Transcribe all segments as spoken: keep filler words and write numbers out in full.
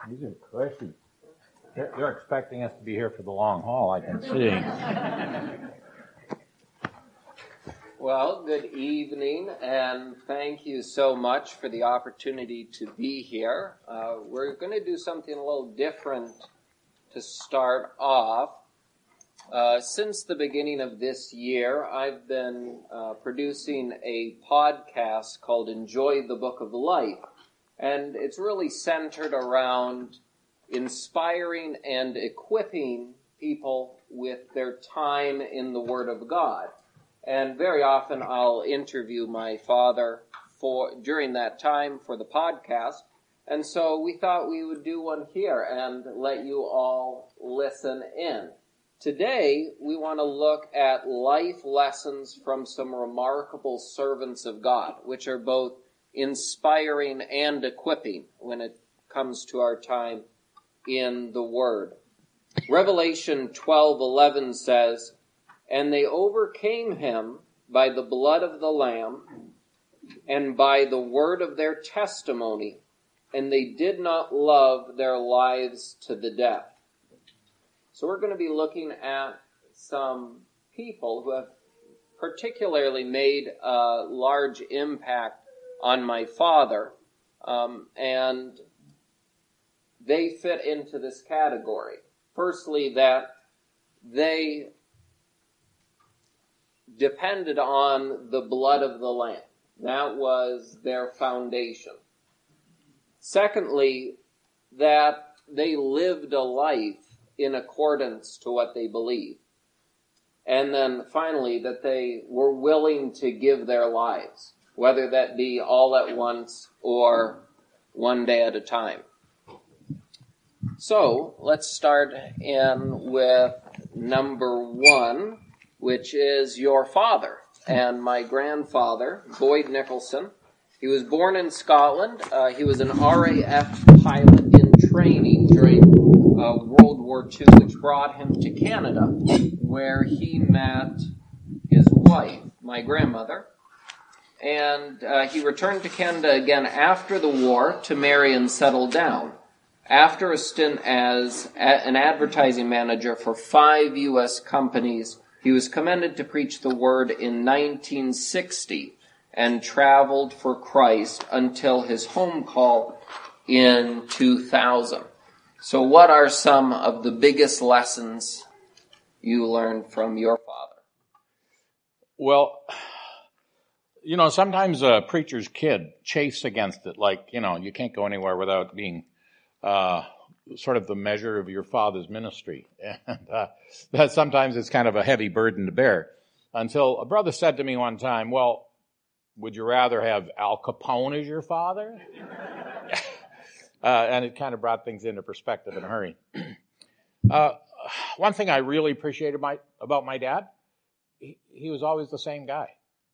These are cushy. They're, they're expecting us to be here for the long haul, I can see. Well, good evening, and thank you so much for the opportunity to be here. Uh, we're going to do something a little different to start off. Uh, since the beginning of this year, I've been uh, producing a podcast called Enjoy the Book of Life, and it's really centered around inspiring and equipping people with their time in the Word of God. And very often I'll interview my father for during that time for the podcast. And so we thought we would do one here and let you all listen in. Today, we want to look at life lessons from some remarkable servants of God, which are both inspiring and equipping when it comes to our time in the Word. Revelation twelve eleven says, "And they overcame him by the blood of the Lamb and by the word of their testimony, and they did not love their lives to the death." So we're going to be looking at some people who have particularly made a large impact on my father, um, and they fit into this category. Firstly, that they depended on the blood of the Lamb. That was their foundation. Secondly, that they lived a life in accordance to what they believed. And then finally, that they were willing to give their lives, whether that be all at once or one day at a time. So, let's start in with number one, which is your father. And my grandfather, Boyd Nicholson, he was born in Scotland. Uh, he was an R A F pilot in training during uh, World War Two, which brought him to Canada, where he met his wife, my grandmother. And uh, he returned to Canada again after the war to marry and settle down. After a stint as a- an advertising manager for five U S companies, he was commended to preach the word in nineteen sixty and traveled for Christ until his home call in two thousand. So what are some of the biggest lessons you learned from your father? Well, you know, sometimes a preacher's kid chafes against it. Like, you know, you can't go anywhere without being uh sort of the measure of your father's ministry. And uh, that sometimes it's kind of a heavy burden to bear. Until a brother said to me one time, "Well, would you rather have Al Capone as your father?" uh, and it kind of brought things into perspective in a hurry. uh, one thing I really appreciated my, about my dad, he, he was always the same guy.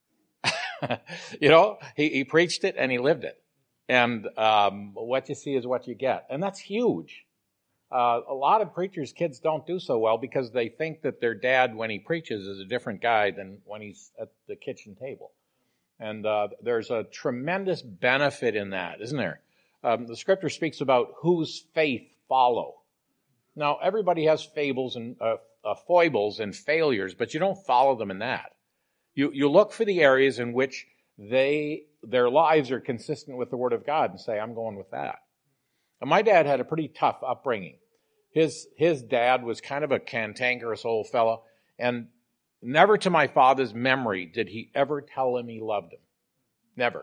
You know, he, he preached it and he lived it. And um, what you see is what you get. And that's huge. Uh, a lot of preachers' kids don't do so well because they think that their dad, when he preaches, is a different guy than when he's at the kitchen table. And uh, there's a tremendous benefit in that, isn't there? Um, the scripture speaks about whose faith follow. Now, everybody has fables and uh, uh, foibles and failures, but you don't follow them in that. You you look for the areas in which they their lives are consistent with the Word of God and say, "I'm going with that." And my dad had a pretty tough upbringing. His his dad was kind of a cantankerous old fellow, and never to my father's memory did he ever tell him he loved him. Never.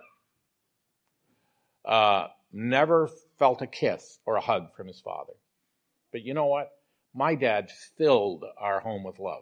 Uh, never felt a kiss or a hug from his father. But you know what? My dad filled our home with love.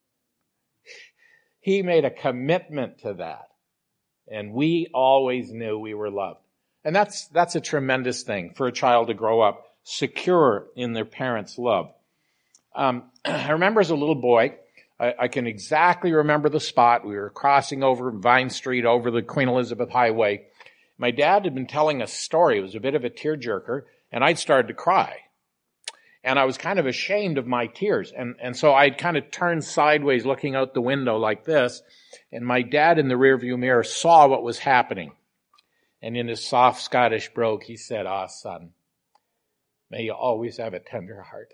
He made a commitment to that. And we always knew we were loved. And that's that's a tremendous thing for a child to grow up secure in their parents' love. Um, I remember as a little boy, I, I can exactly remember the spot. We were crossing over Vine Street over the Queen Elizabeth Highway. My dad had been telling a story. It was a bit of a tearjerker, and I'd started to cry. And I was kind of ashamed of my tears. And, and so I'd kind of turned sideways looking out the window like this. And my dad in the rearview mirror saw what was happening. And in his soft Scottish brogue, he said, "Ah, son, may you always have a tender heart.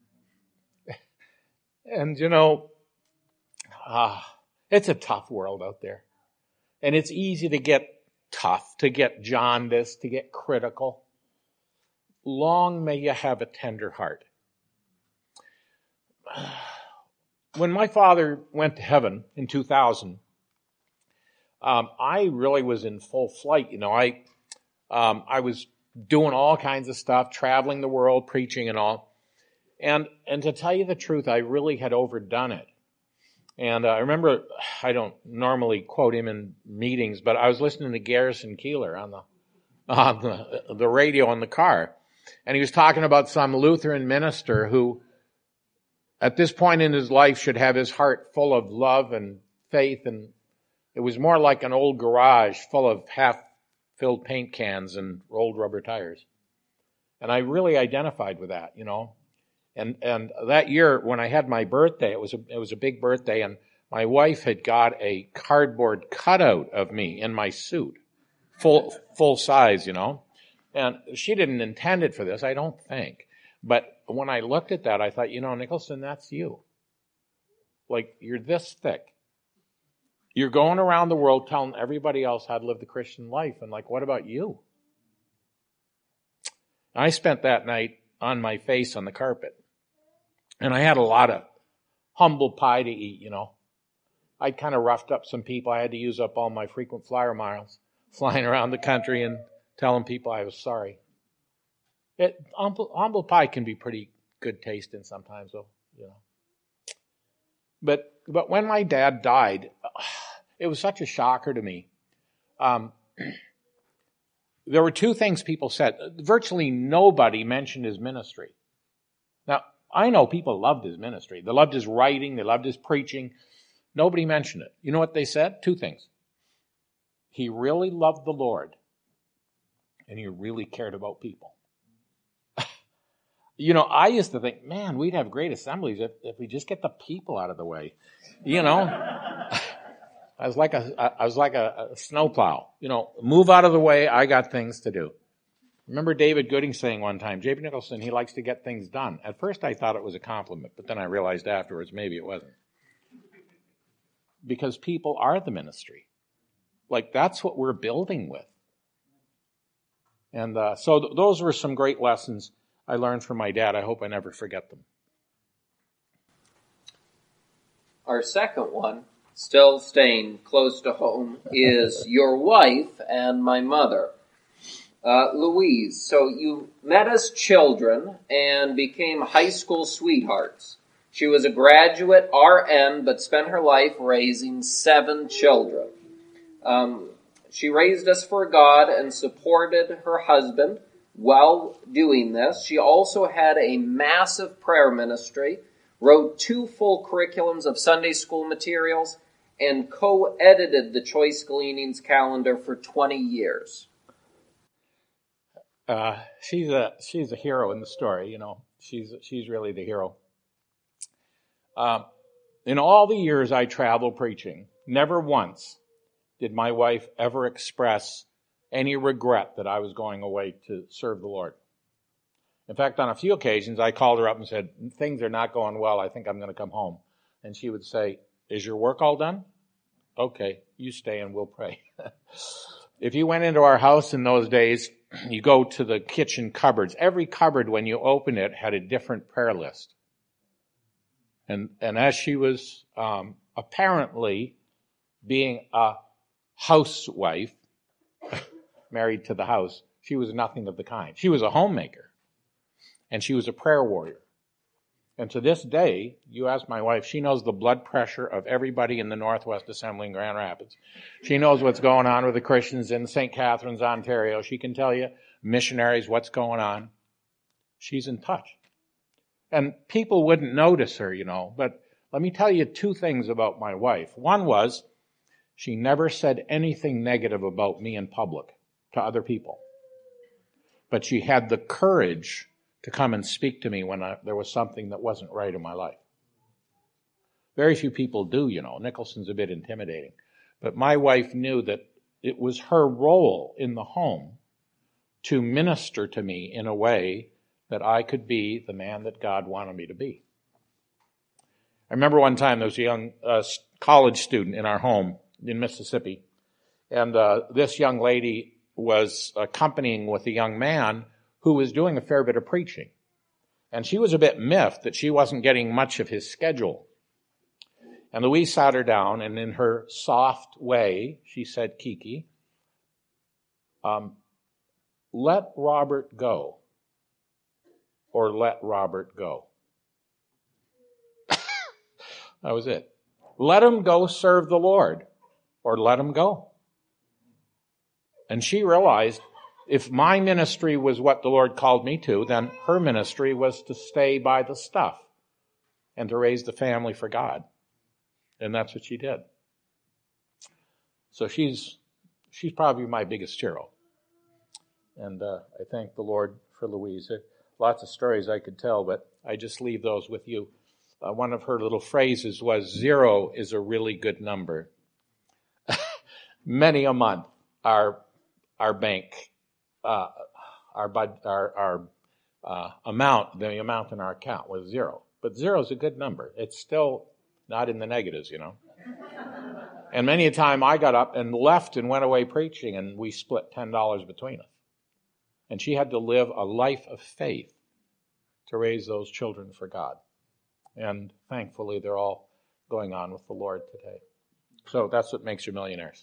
And, you know, uh, it's a tough world out there. And it's easy to get tough, to get jaundiced, to get critical. Long may you have a tender heart. When my father went to heaven in two thousand, um, I really was in full flight. You know, I um, I was doing all kinds of stuff, traveling the world, preaching and all. And and to tell you the truth, I really had overdone it. And uh, I remember, I don't normally quote him in meetings, but I was listening to Garrison Keillor on the on the, the radio in the car. And he was talking about some Lutheran minister who, at this point in his life, should have his heart full of love and faith. And it was more like an old garage full of half-filled paint cans and rolled rubber tires. And I really identified with that, you know. And and that year, when I had my birthday, it was a, it was a big birthday, and my wife had got a cardboard cutout of me in my suit, full full size, you know. And she didn't intend it for this, I don't think. But when I looked at that, I thought, you know, Nicholson, that's you. Like, you're this thick. You're going around the world telling everybody else how to live the Christian life, and like, what about you? I spent that night on my face on the carpet. And I had a lot of humble pie to eat, you know. I'd kind of roughed up some people. I had to use up all my frequent flyer miles, flying around the country and telling people I was sorry. It, humble, humble pie can be pretty good tasting sometimes, though, you know. But but when my dad died, it was such a shocker to me. Um, there were two things people said. Virtually nobody mentioned his ministry. Now, I know people loved his ministry. They loved his writing. They loved his preaching. Nobody mentioned it. You know what they said? Two things. He really loved the Lord, and he really cared about people. You know, I used to think, man, we'd have great assemblies if, if we just get the people out of the way. You know, I was like a I was like a, a snowplow. You know, move out of the way. I got things to do. Remember David Gooding saying one time, J B Nicholson, he likes to get things done. At first I thought it was a compliment, but then I realized afterwards maybe it wasn't. Because people are the ministry. Like, that's what we're building with. And uh, so th- those were some great lessons I learned from my dad. I hope I never forget them. Our second one, still staying close to home, is your wife and my mother. Uh, Louise, so you met as children and became high school sweethearts. She was a graduate R N, but spent her life raising seven children. Um, she raised us for God and supported her husband while doing this. She also had a massive prayer ministry, wrote two full curriculums of Sunday school materials, and co-edited the Choice Gleanings calendar for twenty years. Uh, she's a she's a hero in the story, you know. She's she's really the hero. Um, in all the years I traveled preaching, never once did my wife ever express any regret that I was going away to serve the Lord. In fact, on a few occasions, I called her up and said, things are not going well. I think I'm going to come home. And she would say, is your work all done? Okay, you stay and we'll pray. If you went into our house in those days, you go to the kitchen cupboards. Every cupboard, when you opened it, had a different prayer list. And and as she was um, apparently being a housewife, married to the house, she was nothing of the kind. She was a homemaker, and she was a prayer warrior. And to this day, you ask my wife, she knows the blood pressure of everybody in the Northwest Assembly in Grand Rapids. She knows what's going on with the Christians in Saint Catharines, Ontario. She can tell you, missionaries, what's going on. She's in touch. And people wouldn't notice her, you know, but let me tell you two things about my wife. One was, she never said anything negative about me in public to other people. But she had the courage to come and speak to me when I, there was something that wasn't right in my life. Very few people do, you know. Nicholson's a bit intimidating. But my wife knew that it was her role in the home to minister to me in a way that I could be the man that God wanted me to be. I remember one time there was a young uh, college student in our home in Mississippi, and uh, this young lady was accompanying with a young man who was doing a fair bit of preaching. And she was a bit miffed that she wasn't getting much of his schedule. And Louise sat her down, and in her soft way, she said, Kiki, um, let Robert go, or let Robert go. That was it. Let him go serve the Lord, or let him go. And she realized if my ministry was what the Lord called me to, then her ministry was to stay by the stuff and to raise the family for God. And that's what she did. So she's she's probably my biggest hero. And uh, I thank the Lord for Louise. There are lots of stories I could tell, but I just leave those with you. Uh, one of her little phrases was, zero is a really good number. Many a month, our our bank, uh, our bud, our, our uh, amount, the amount in our account was zero. But zero is a good number. It's still not in the negatives, you know. And many a time I got up and left and went away preaching, and we split ten dollars between us. And she had to live a life of faith to raise those children for God. And thankfully, they're all going on with the Lord today. So that's what makes you millionaires.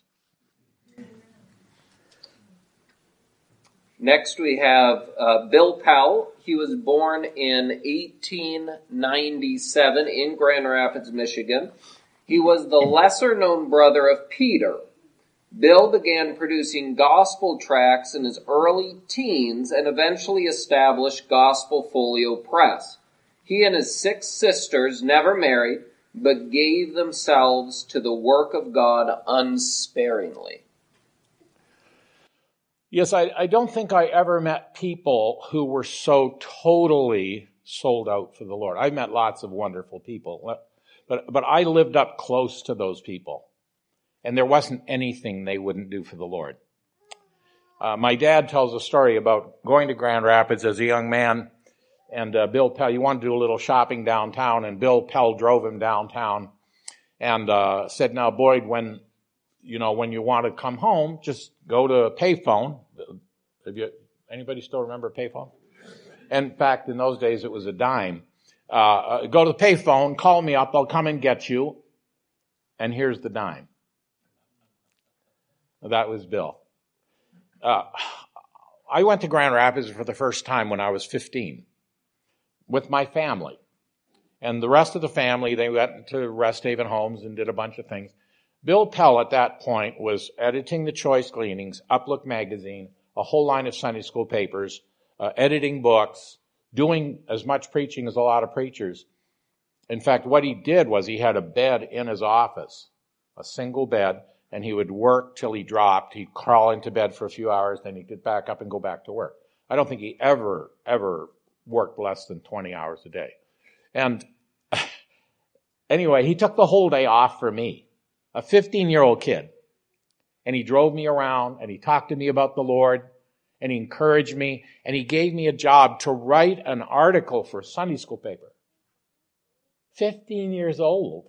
Next we have uh, Bill Pell. He was born in eighteen ninety-seven in Grand Rapids, Michigan. He was the lesser-known brother of Peter. Bill began producing gospel tracts in his early teens and eventually established Gospel Folio Press. He and his six sisters never married, but gave themselves to the work of God unsparingly. Yes, I, I don't think I ever met people who were so totally sold out for the Lord. I've met lots of wonderful people, but, but I lived up close to those people. And there wasn't anything they wouldn't do for the Lord. Uh, my dad tells a story about going to Grand Rapids as a young man, and uh, Bill Pell, he wanted to do a little shopping downtown, and Bill Pell drove him downtown and uh, said, now, Boyd, when you know, when you want to come home, just go to a payphone. Have you, anybody still remember a payphone? In fact, in those days, it was a dime. Uh, uh, go to the payphone, call me up, I'll come and get you, and here's the dime. That was Bill. Uh, I went to Grand Rapids for the first time when I was fifteen with my family. And the rest of the family, they went to Rest Haven Homes and did a bunch of things. Bill Pell at that point was editing the Choice Gleanings, Uplook Magazine, a whole line of Sunday school papers, uh, editing books, doing as much preaching as a lot of preachers. In fact, what he did was he had a bed in his office, a single bed, and he would work till he dropped. He'd crawl into bed for a few hours, then he'd get back up and go back to work. I don't think he ever, ever worked less than twenty hours a day. And anyway, he took the whole day off for me, a fifteen-year-old kid. And he drove me around, and he talked to me about the Lord, and he encouraged me, and he gave me a job to write an article for a Sunday school paper. fifteen years old.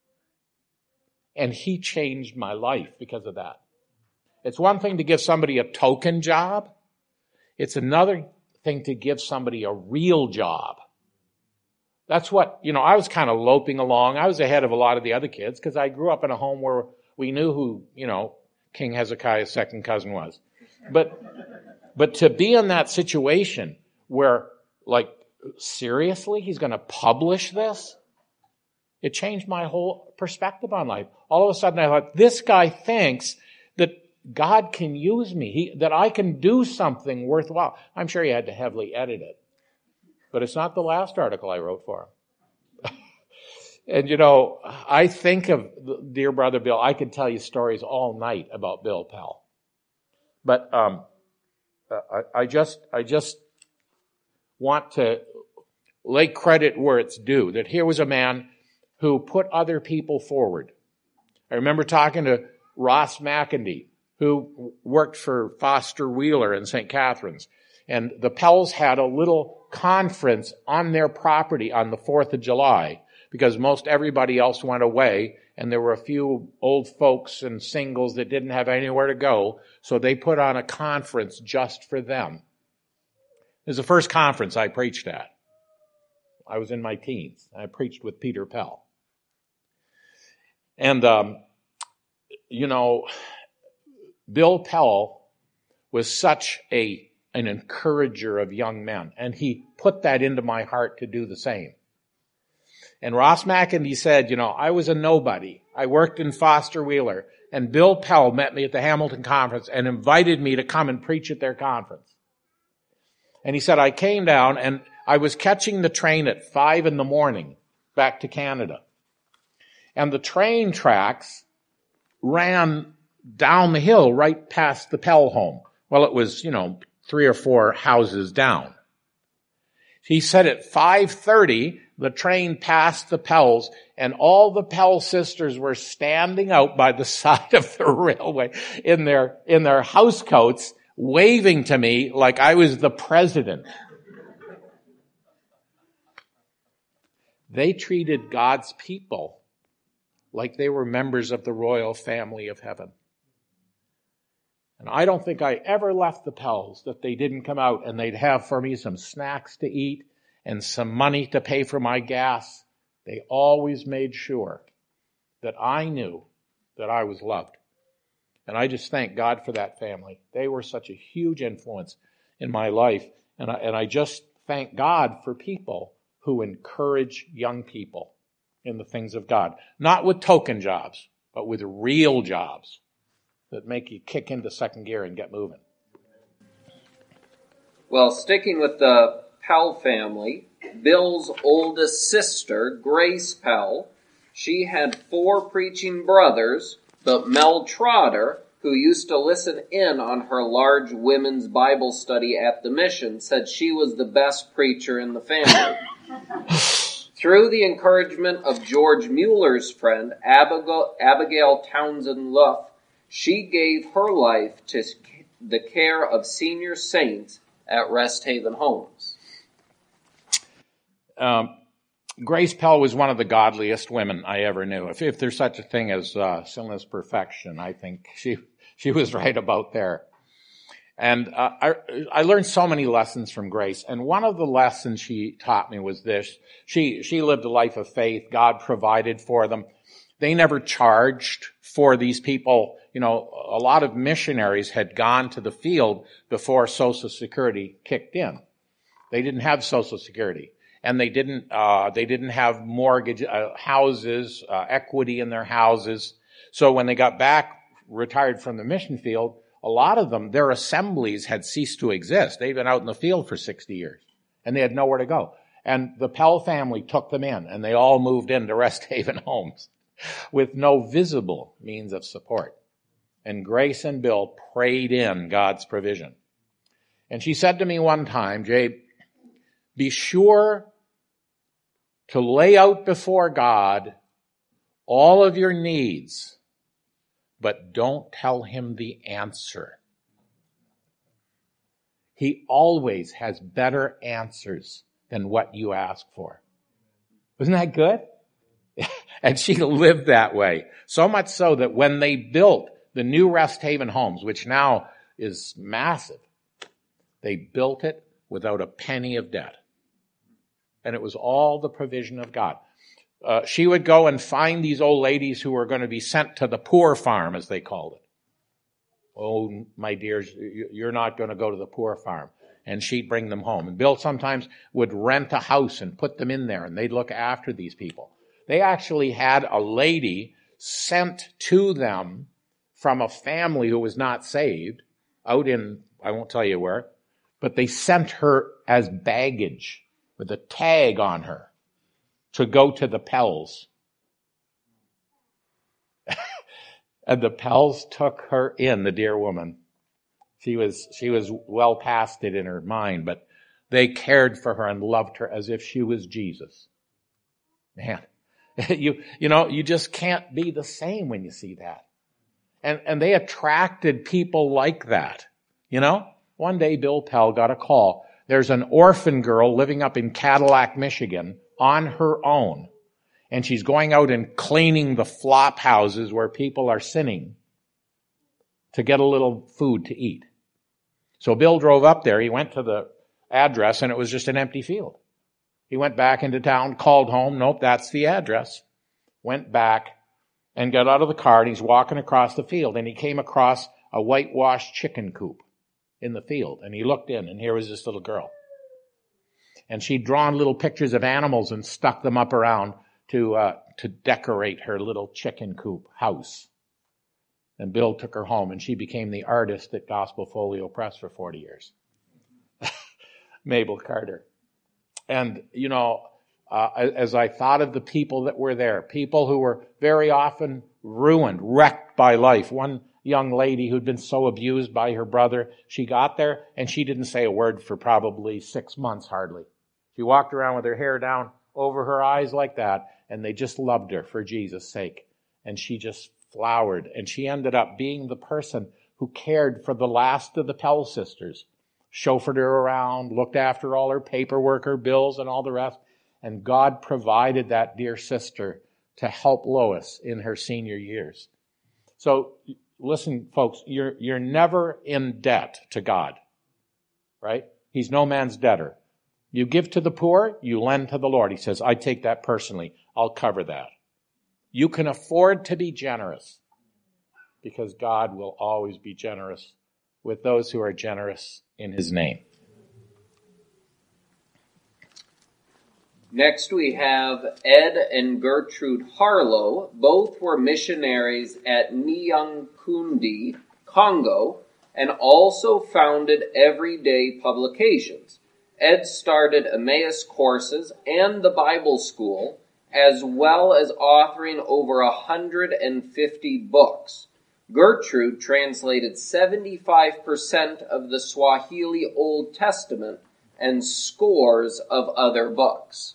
And he changed my life because of that. It's one thing to give somebody a token job. It's another thing to give somebody a real job. That's what, you know, I was kind of loping along. I was ahead of a lot of the other kids because I grew up in a home where we knew who, you know, King Hezekiah's second cousin was. But, but to be in that situation where, like, seriously, he's going to publish this? It changed my whole perspective on life. All of a sudden I thought, this guy thinks that God can use me, he, that I can do something worthwhile. I'm sure he had to heavily edit it. But it's not the last article I wrote for him. And, you know, I think of dear brother Bill. I could tell you stories all night about Bill Pell. But um, I, I just I just want to lay credit where it's due, that here was a man who put other people forward. I remember talking to Ross McIndy, who worked for Foster Wheeler in Saint Catharines. And the Pells had a little conference on their property on the fourth of July because most everybody else went away, and there were a few old folks and singles that didn't have anywhere to go, so they put on a conference just for them. It was the first conference I preached at. I was in my teens. I preached with Peter Pell. And, um, you know, Bill Pell was such a an encourager of young men, and he put that into my heart to do the same. And Ross McEndy said, you know, I was a nobody. I worked in Foster Wheeler, and Bill Pell met me at the Hamilton Conference and invited me to come and preach at their conference. And he said, I came down, and I was catching the train at five in the morning back to Canada. And the train tracks ran down the hill right past the Pell home. Well, it was, you know, three or four houses down. He said at five thirty, the train passed the Pells, and all the Pell sisters were standing out by the side of the railway in their, in their housecoats, waving to me like I was the president. They treated God's people like they were members of the royal family of heaven. And I don't think I ever left the Pells that they didn't come out and they'd have for me some snacks to eat and some money to pay for my gas. They always made sure that I knew that I was loved. And I just thank God for that family. They were such a huge influence in my life. And I, and I just thank God for people who encourage young people in the things of God. Not with token jobs, but with real jobs that make you kick into second gear and get moving. Well, sticking with the Pell family, Bill's oldest sister, Grace Pell, she had four preaching brothers, but Mel Trotter, who used to listen in on her large women's Bible study at the mission, said she was the best preacher in the family. Through the encouragement of George Mueller's friend, Abigail, Abigail Townsend Luff, she gave her life to the care of senior saints at Rest Haven Homes. Um, Grace Pell was one of the godliest women I ever knew. If, if there's such a thing as uh, sinless perfection, I think she she was right about there. And uh, I, I learned so many lessons from Grace. And one of the lessons she taught me was this. She, she lived a life of faith. God provided for them. They never charged for these people. You know, a lot of missionaries had gone to the field before Social Security kicked in. They didn't have Social Security. And they didn't, uh, they didn't have mortgage, uh, houses, uh, equity in their houses. So when they got back, retired from the mission field, a lot of them, their assemblies had ceased to exist. They'd been out in the field for sixty years, and they had nowhere to go. And the Pell family took them in, and they all moved into Rest Haven Homes with no visible means of support. And Grace and Bill prayed in God's provision. And she said to me one time, Jay, be sure to lay out before God all of your needs, but don't tell him the answer. He always has better answers than what you ask for. Isn't that good? And she lived that way. So much so that when they built the new Rest Haven Homes, which now is massive, they built it without a penny of debt. And it was all the provision of God. Uh, she would go and find these old ladies who were going to be sent to the poor farm, as they called it. Oh, my dears, you're not going to go to the poor farm. And she'd bring them home. And Bill sometimes would rent a house and put them in there, and they'd look after these people. They actually had a lady sent to them from a family who was not saved, out in, I won't tell you where, but they sent her as baggage with a tag on her to go to the Pells. And the Pells took her in, the dear woman. She was, she was well past it in her mind, but they cared for her and loved her as if she was Jesus. Man, you, you know, you just can't be the same when you see that. And, and they attracted people like that, you know? One day, Bill Pell got a call. There's an orphan girl living up in Cadillac, Michigan, on her own. And she's going out and cleaning the flop houses where people are sinning to get a little food to eat. So Bill drove up there. He went to the address, and it was just an empty field. He went back into town, called home. Nope, that's the address. Went back and got out of the car, and he's walking across the field, and he came across a whitewashed chicken coop in the field. And he looked in, and here was this little girl. And she'd drawn little pictures of animals and stuck them up around to uh, to decorate her little chicken coop house. And Bill took her home, and she became the artist at Gospel Folio Press for forty years. Mabel Carter. And, you know, uh, as I thought of the people that were there, people who were very often ruined, wrecked by life. One young lady who'd been so abused by her brother, she got there, and she didn't say a word for probably six months hardly. She walked around with her hair down over her eyes like that, and they just loved her for Jesus' sake. And she just flowered, and she ended up being the person who cared for the last of the Pell sisters, chauffeured her around, looked after all her paperwork, her bills, and all the rest. And God provided that dear sister to help Lois in her senior years. So listen, folks, you're, you're never in debt to God, right? He's no man's debtor. You give to the poor, you lend to the Lord. He says, I take that personally. I'll cover that. You can afford to be generous because God will always be generous with those who are generous in his name. Next we have Ed and Gertrude Harlow. Both were missionaries at Nyankundi, Congo, and also founded Everyday Publications. Ed started Emmaus Courses and the Bible School, as well as authoring over one hundred fifty books. Gertrude translated seventy-five percent of the Swahili Old Testament and scores of other books.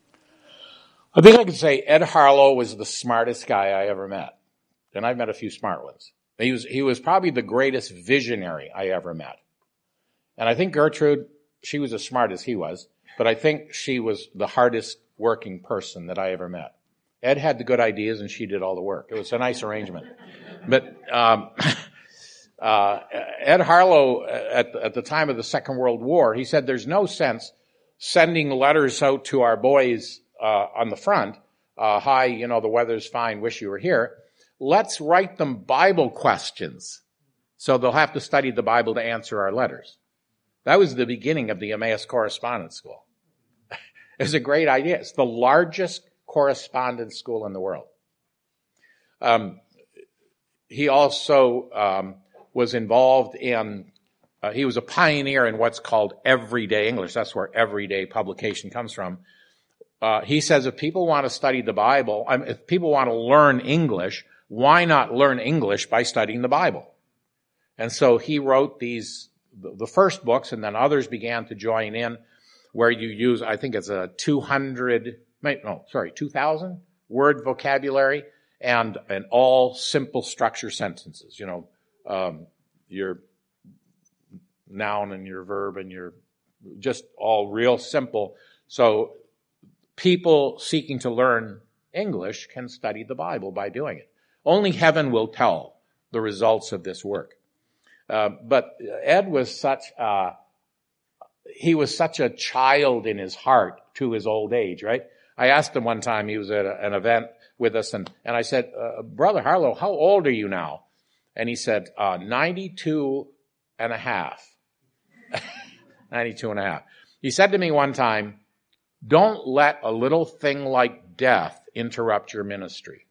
I think I could say Ed Harlow was the smartest guy I ever met. And I've met a few smart ones. He was, he was probably the greatest visionary I ever met. And I think Gertrude, she was as smart as he was, but I think she was the hardest working person that I ever met. Ed had the good ideas and she did all the work. It was a nice arrangement. But um, uh, Ed Harlow, at the, at the time of the Second World War, he said there's no sense sending letters out to our boys uh, on the front. Uh, Hi, you know, the weather's fine, wish you were here. Let's write them Bible questions so they'll have to study the Bible to answer our letters. That was the beginning of the Emmaus Correspondence School. It was a great idea. It's the largest correspondence school in the world. Um, he also um, was involved in, uh, he was a pioneer in what's called everyday English. That's where everyday publication comes from. Uh, he says if people want to study the Bible, I mean, if people want to learn English, why not learn English by studying the Bible? And so he wrote these, the first books, and then others began to join in, where you use, I think it's a two hundred, no, sorry, two thousand word vocabulary and, and all simple structure sentences, you know, um, your noun and your verb and your, just all real simple. So people seeking to learn English can study the Bible by doing it. Only heaven will tell the results of this work. Uh, but Ed was such a, he was such a child in his heart to his old age, right? I asked him one time, he was at a, an event with us, and, and I said, uh, Brother Harlow, how old are you now? And he said, uh, ninety-two and a half. ninety-two and a half. He said to me one time, don't let a little thing like death interrupt your ministry.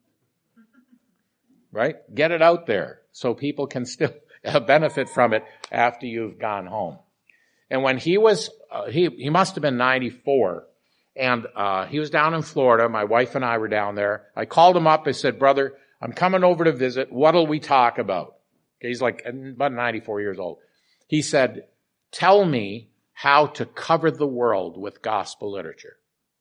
Right? Get it out there so people can still benefit from it after you've gone home. And when he was, uh, he, he must have been ninety-four, and uh, he was down in Florida. My wife and I were down there. I called him up. I said, brother, I'm coming over to visit. What'll we talk about? Okay, he's like about ninety-four years old. He said, tell me how to cover the world with gospel literature.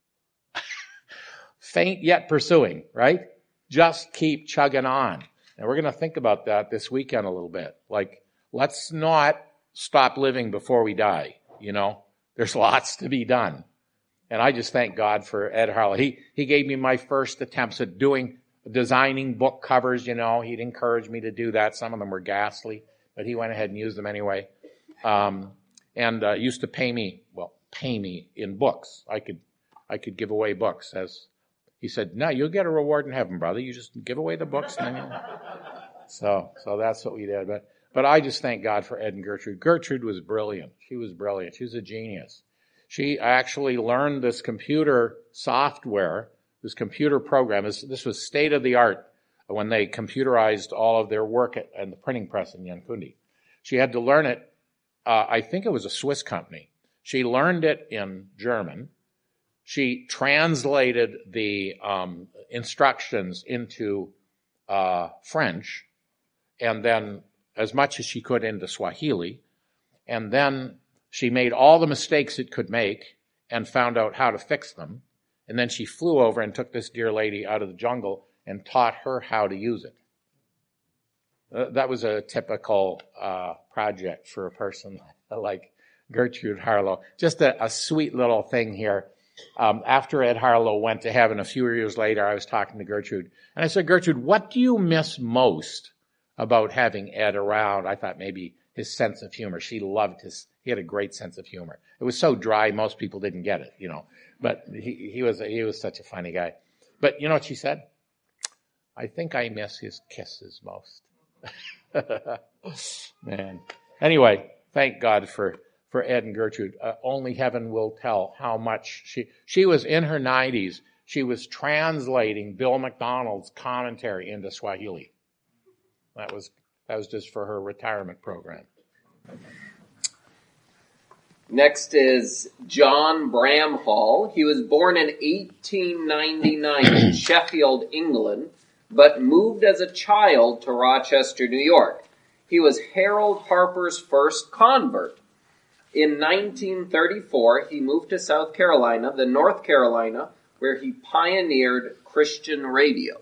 Faint yet pursuing, right? Just keep chugging on. And we're going to think about that this weekend a little bit. Like, let's not stop living before we die, you know. There's lots to be done. And I just thank God for Ed Harlow. He, he gave me my first attempts at doing, designing book covers, you know. He'd encouraged me to do that. Some of them were ghastly, but he went ahead and used them anyway. Um, and uh, used to pay me, well, pay me in books. I could, I could give away books. As he said, no, you'll get a reward in heaven, brother. You just give away the books. And then you'll... So, so that's what we did. But, but I just thank God for Ed and Gertrude. Gertrude was brilliant. She was brilliant. She was a genius. She actually learned this computer software, this computer program. This, this was state of the art when they computerized all of their work at, at the printing press in Yankundi. She had to learn it. Uh, I think it was a Swiss company. She learned it in German. She translated the um, instructions into uh, French, and then as much as she could into Swahili. And then she made all the mistakes it could make and found out how to fix them. And then she flew over and took this dear lady out of the jungle and taught her how to use it. Uh, that was a typical uh, project for a person like Gertrude Harlow. Just a, a sweet little thing here. Um, after Ed Harlow went to heaven a few years later, I was talking to Gertrude. And I said, Gertrude, what do you miss most about having Ed around? I thought maybe his sense of humor. She loved his, he had a great sense of humor. It was so dry, most people didn't get it, you know. But he, he was, he was such a funny guy. But you know what she said? I think I miss his kisses most. Man. Anyway, thank God for, for Ed and Gertrude. Uh, only heaven will tell how much she, she was in her nineties. She was translating Bill McDonald's commentary into Swahili. That was, that was just for her retirement program. Next is John Bramhall. He was born in eighteen ninety-nine in Sheffield, England, but moved as a child to Rochester, New York. He was Harold Harper's first convert. In nineteen thirty-four, he moved to South Carolina, then North Carolina, where he pioneered Christian radio.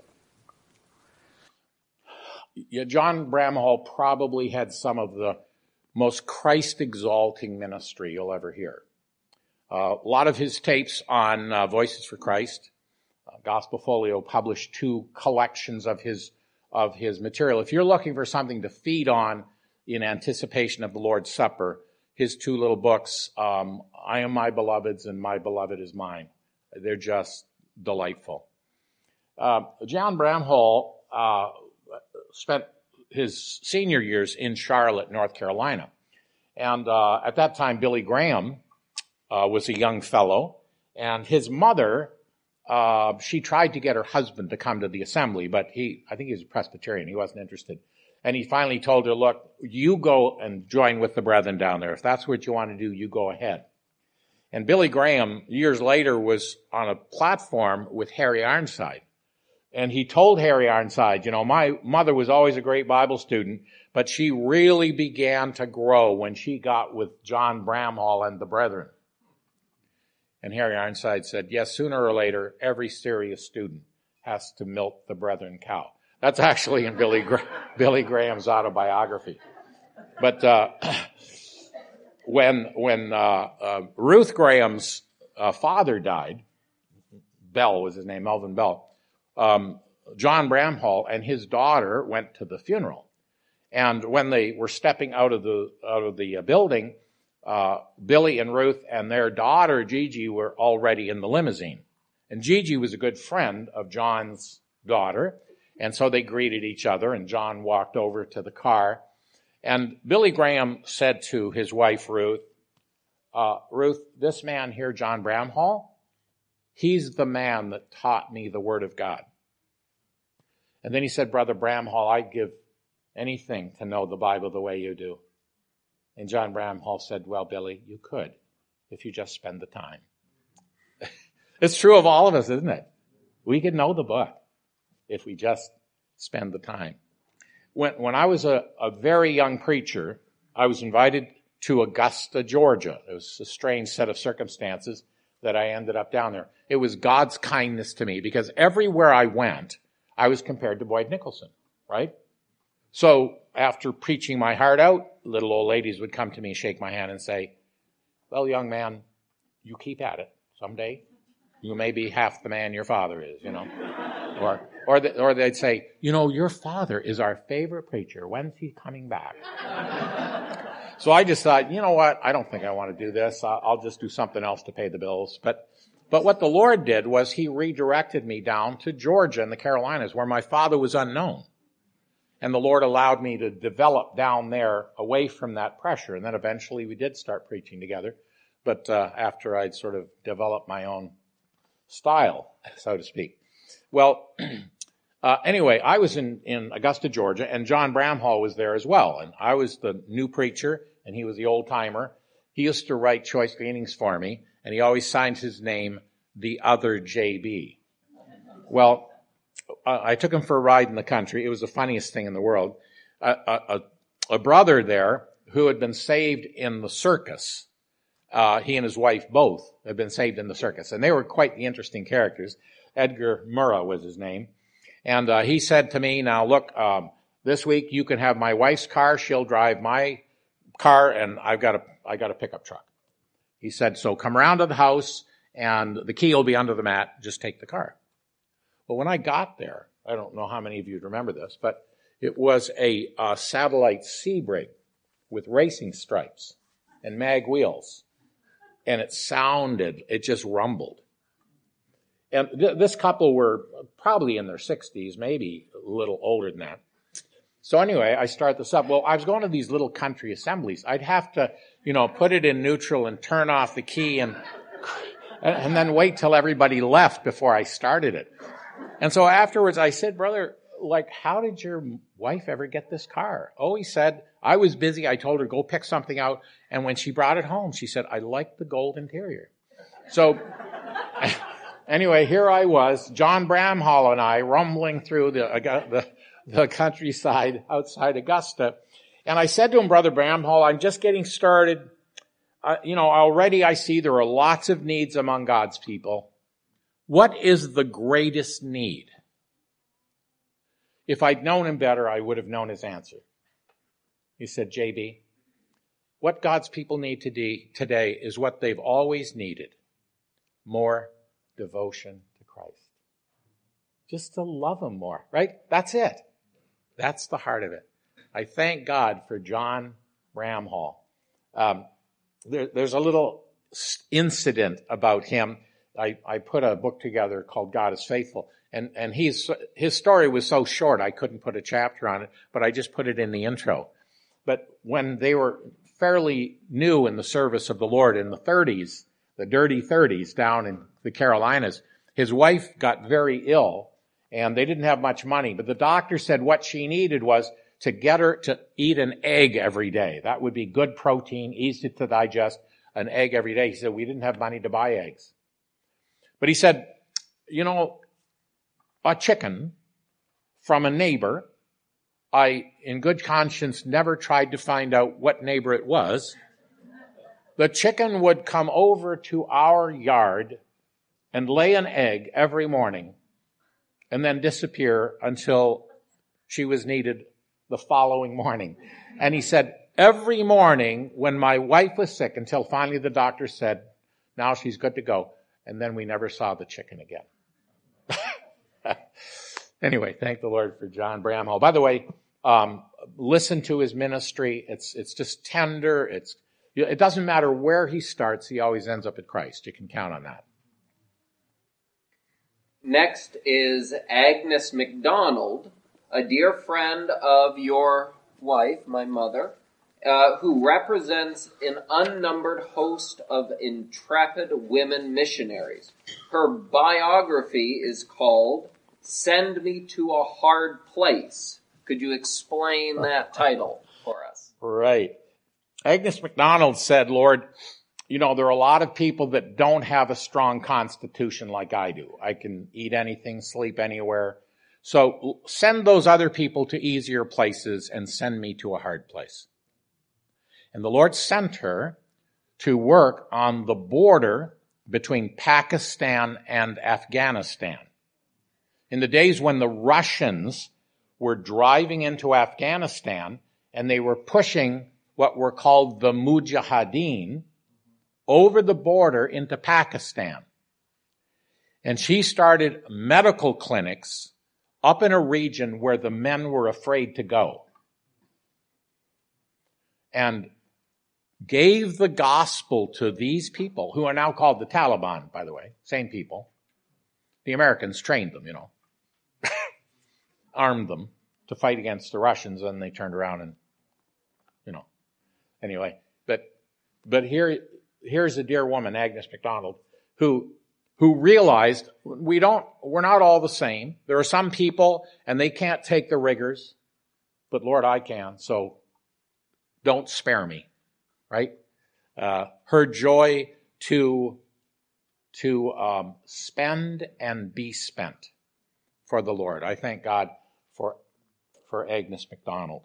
Yeah, John Bramhall probably had some of the most Christ-exalting ministry you'll ever hear. Uh, a lot of his tapes on uh, Voices for Christ. Uh, Gospel Folio published two collections of his of his material. If you're looking for something to feed on in anticipation of the Lord's Supper, his two little books, um, I Am My Beloved's and My Beloved Is Mine. They're just delightful. Uh, John Bramhall uh, spent his senior years in Charlotte, North Carolina. And uh, at that time, Billy Graham uh, was a young fellow. And his mother, uh, she tried to get her husband to come to the assembly, but he, I think he was a Presbyterian. He wasn't interested. And he finally told her, look, you go and join with the brethren down there. If that's what you want to do, you go ahead. And Billy Graham, years later, was on a platform with Harry Ironside. And he told Harry Ironside, you know, my mother was always a great Bible student, but she really began to grow when she got with John Bramhall and the brethren. And Harry Ironside said, yes, sooner or later, every serious student has to milk the brethren cow. That's actually in Billy, Gra- Billy Graham's autobiography. But uh, when when uh, uh, Ruth Graham's uh, father died, Bell was his name, Melvin Bell, Um, John Bramhall and his daughter went to the funeral. And when they were stepping out of the out of the building, uh, Billy and Ruth and their daughter Gigi were already in the limousine. And Gigi was a good friend of John's daughter, and so they greeted each other, and John walked over to the car. And Billy Graham said to his wife Ruth, uh, Ruth, this man here, John Bramhall, he's the man that taught me the Word of God. And then he said, Brother Bramhall, I'd give anything to know the Bible the way you do. And John Bramhall said, well, Billy, you could if you just spend the time. It's true of all of us, isn't it? We could know the book if we just spend the time. When, when I was a, a very young preacher, I was invited to Augusta, Georgia. It was a strange set of circumstances that I ended up down there. It was God's kindness to me because everywhere I went, I was compared to Boyd Nicholson, right? So after preaching my heart out, little old ladies would come to me, shake my hand and say, well, young man, you keep at it. Someday you may be half the man your father is, you know. Or or, the, or they'd say, you know, your father is our favorite preacher. When's he coming back? So I just thought, you know what? I don't think I want to do this. I'll, I'll just do something else to pay the bills. But but what the Lord did was he redirected me down to Georgia and the Carolinas, where my father was unknown. And the Lord allowed me to develop down there away from that pressure. And then eventually we did start preaching together. But uh, after I'd sort of developed my own style, so to speak. Well, uh, anyway, I was in, in Augusta, Georgia, and John Bramhall was there as well. And I was the new preacher, and he was the old-timer. He used to write choice gleanings for me, and he always signed his name, the other J B. Well, uh, I took him for a ride in the country. It was the funniest thing in the world. Uh, a, a, a brother there who had been saved in the circus, uh, he and his wife both had been saved in the circus, and they were quite the interesting characters. Edgar Murrah was his name. And uh, he said to me, now look, um, this week you can have my wife's car. She'll drive my car, and I've got a, I got a pickup truck. He said, so come around to the house, and the key will be under the mat. Just take the car. Well, when I got there, I don't know how many of you remember this, but it was a, a satellite Sebring with racing stripes and mag wheels. And it sounded, it just rumbled. And th- this couple were probably in their sixties, maybe a little older than that. So anyway, I start this up. Well, I was going to these little country assemblies. I'd have to, you know, put it in neutral and turn off the key and and then wait till everybody left before I started it. And so afterwards I said, brother, like, how did your wife ever get this car? Oh, he said, I was busy. I told her, go pick something out. And when she brought it home, she said, I like the gold interior. So anyway, here I was, John Bramhall and I, rumbling through the, the, the countryside outside Augusta. And I said to him, Brother Bramhall, I'm just getting started. Uh, you know, already I see there are lots of needs among God's people. What is the greatest need? If I'd known him better, I would have known his answer. He said, J B, what God's people need today is what they've always needed. More devotion to Christ. Just to love him more, right? That's it. That's the heart of it. I thank God for John Bramhall. Um, there, there's a little incident about him. I, I put a book together called God is Faithful. And, and he's, his story was so short I couldn't put a chapter on it, but I just put it in the intro. But when they were fairly new in the service of the Lord in the thirties, the dirty thirties down in the Carolinas, his wife got very ill and they didn't have much money. But the doctor said what she needed was to get her to eat an egg every day. That would be good protein, easy to digest, an egg every day. He said, we didn't have money to buy eggs. But he said, you know, a chicken from a neighbor, I, in good conscience, never tried to find out what neighbor it was. The chicken would come over to our yard and lay an egg every morning and then disappear until she was needed the following morning. And he said, every morning when my wife was sick, until finally the doctor said, now she's good to go. And then we never saw the chicken again. Anyway, thank the Lord for John Bramhall. By the way, um, listen to his ministry. It's it's just tender. It's it doesn't matter where he starts. He always ends up at Christ. You can count on that. Next is Agnes McDonald, a dear friend of your wife, my mother, uh, who represents an unnumbered host of intrepid women missionaries. Her biography is called Send Me to a Hard Place. Could you explain that title for us? Right. Agnes McDonald said, Lord, you know, there are a lot of people that don't have a strong constitution like I do. I can eat anything, sleep anywhere. So send those other people to easier places and send me to a hard place. And the Lord sent her to work on the border between Pakistan and Afghanistan. In the days when the Russians were driving into Afghanistan, and they were pushing what were called the Mujahideen over the border into Pakistan. And she started medical clinics up in a region where the men were afraid to go, and gave the gospel to these people, who are now called the Taliban, by the way, same people. The Americans trained them, you know, armed them to fight against the Russians, and they turned around and, you know, anyway. But but here here's a dear woman, Agnes MacDonald, who who realized we don't we're not all the same. There are some people, and they can't take the rigors, but Lord, I can. So don't spare me, right? Uh, her joy to to um, spend and be spent for the Lord. I thank God for for Agnes MacDonald.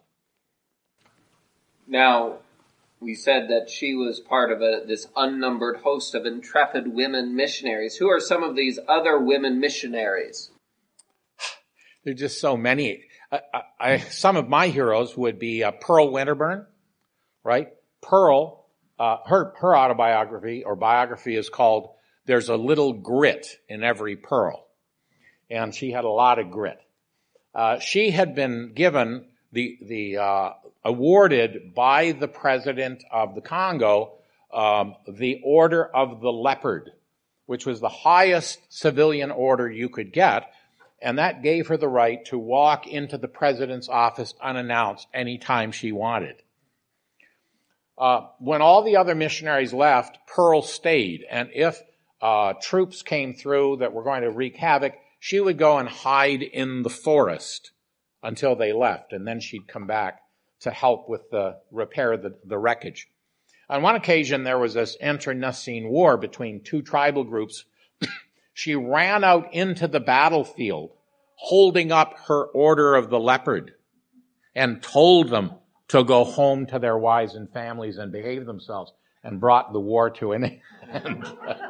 Now, we said that she was part of a, this unnumbered host of intrepid women missionaries. Who are some of these other women missionaries? There are just so many. I, I, I, some of my heroes would be uh, Pearl Winterburn, right? Pearl, uh, her her autobiography or biography is called "There's a Little Grit in Every Pearl," and she had a lot of grit. Uh, she had been given the the uh, awarded by the president of the Congo um, the Order of the Leopard, which was the highest civilian order you could get, and that gave her the right to walk into the president's office unannounced anytime she wanted. Uh, when all the other missionaries left, Pearl stayed, and if uh, troops came through that were going to wreak havoc, she would go and hide in the forest until they left, and then she'd come back to help with the repair the, the wreckage. On one occasion, there was this internecine war between two tribal groups. She ran out into the battlefield, holding up her Order of the Leopard, and told them to go home to their wives and families and behave themselves, and brought the war to an end.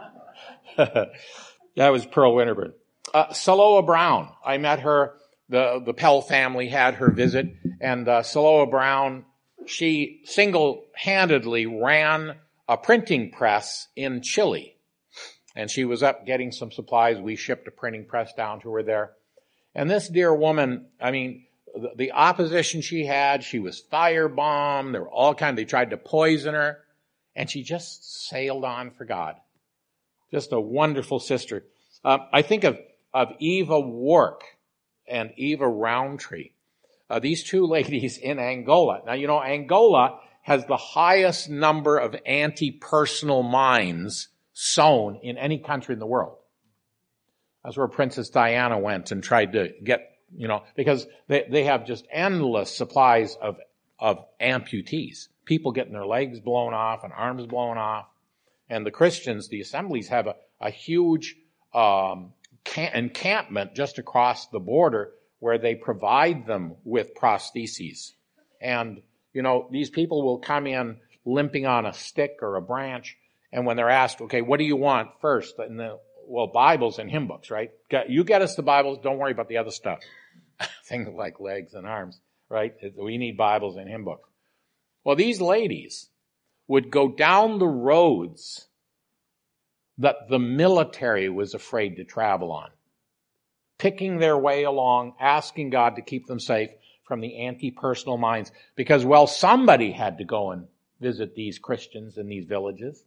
That was Pearl Winterburn. Uh, Saloa Brown, I met her. The, the Pell family had her visit, and uh, Saloa Brown, she single-handedly ran a printing press in Chile. And she was up getting some supplies. We shipped a printing press down to her there. And this dear woman, I mean, the, the opposition she had, she was firebombed. There were all kinds, they tried to poison her. And she just sailed on for God. Just a wonderful sister. Uh, I think of, of Eva Wark and Eva Roundtree. Uh, these two ladies in Angola. Now, you know, Angola has the highest number of anti-personal mines sown in any country in the world. That's where Princess Diana went and tried to get, you know, because they, they have just endless supplies of, of amputees. People getting their legs blown off and arms blown off. And the Christians, the assemblies, have a, a huge um, can- encampment just across the border where they provide them with prostheses. And, you know, these people will come in limping on a stick or a branch, and when they're asked, okay, what do you want first? And the, well, Bibles and hymn books, right? You get us the Bibles, don't worry about the other stuff. Things like legs and arms, right? We need Bibles and hymn books. Well, these ladies would go down the roads that the military was afraid to travel on, picking their way along, asking God to keep them safe from the anti-personal mines. Because, well, somebody had to go and visit these Christians in these villages.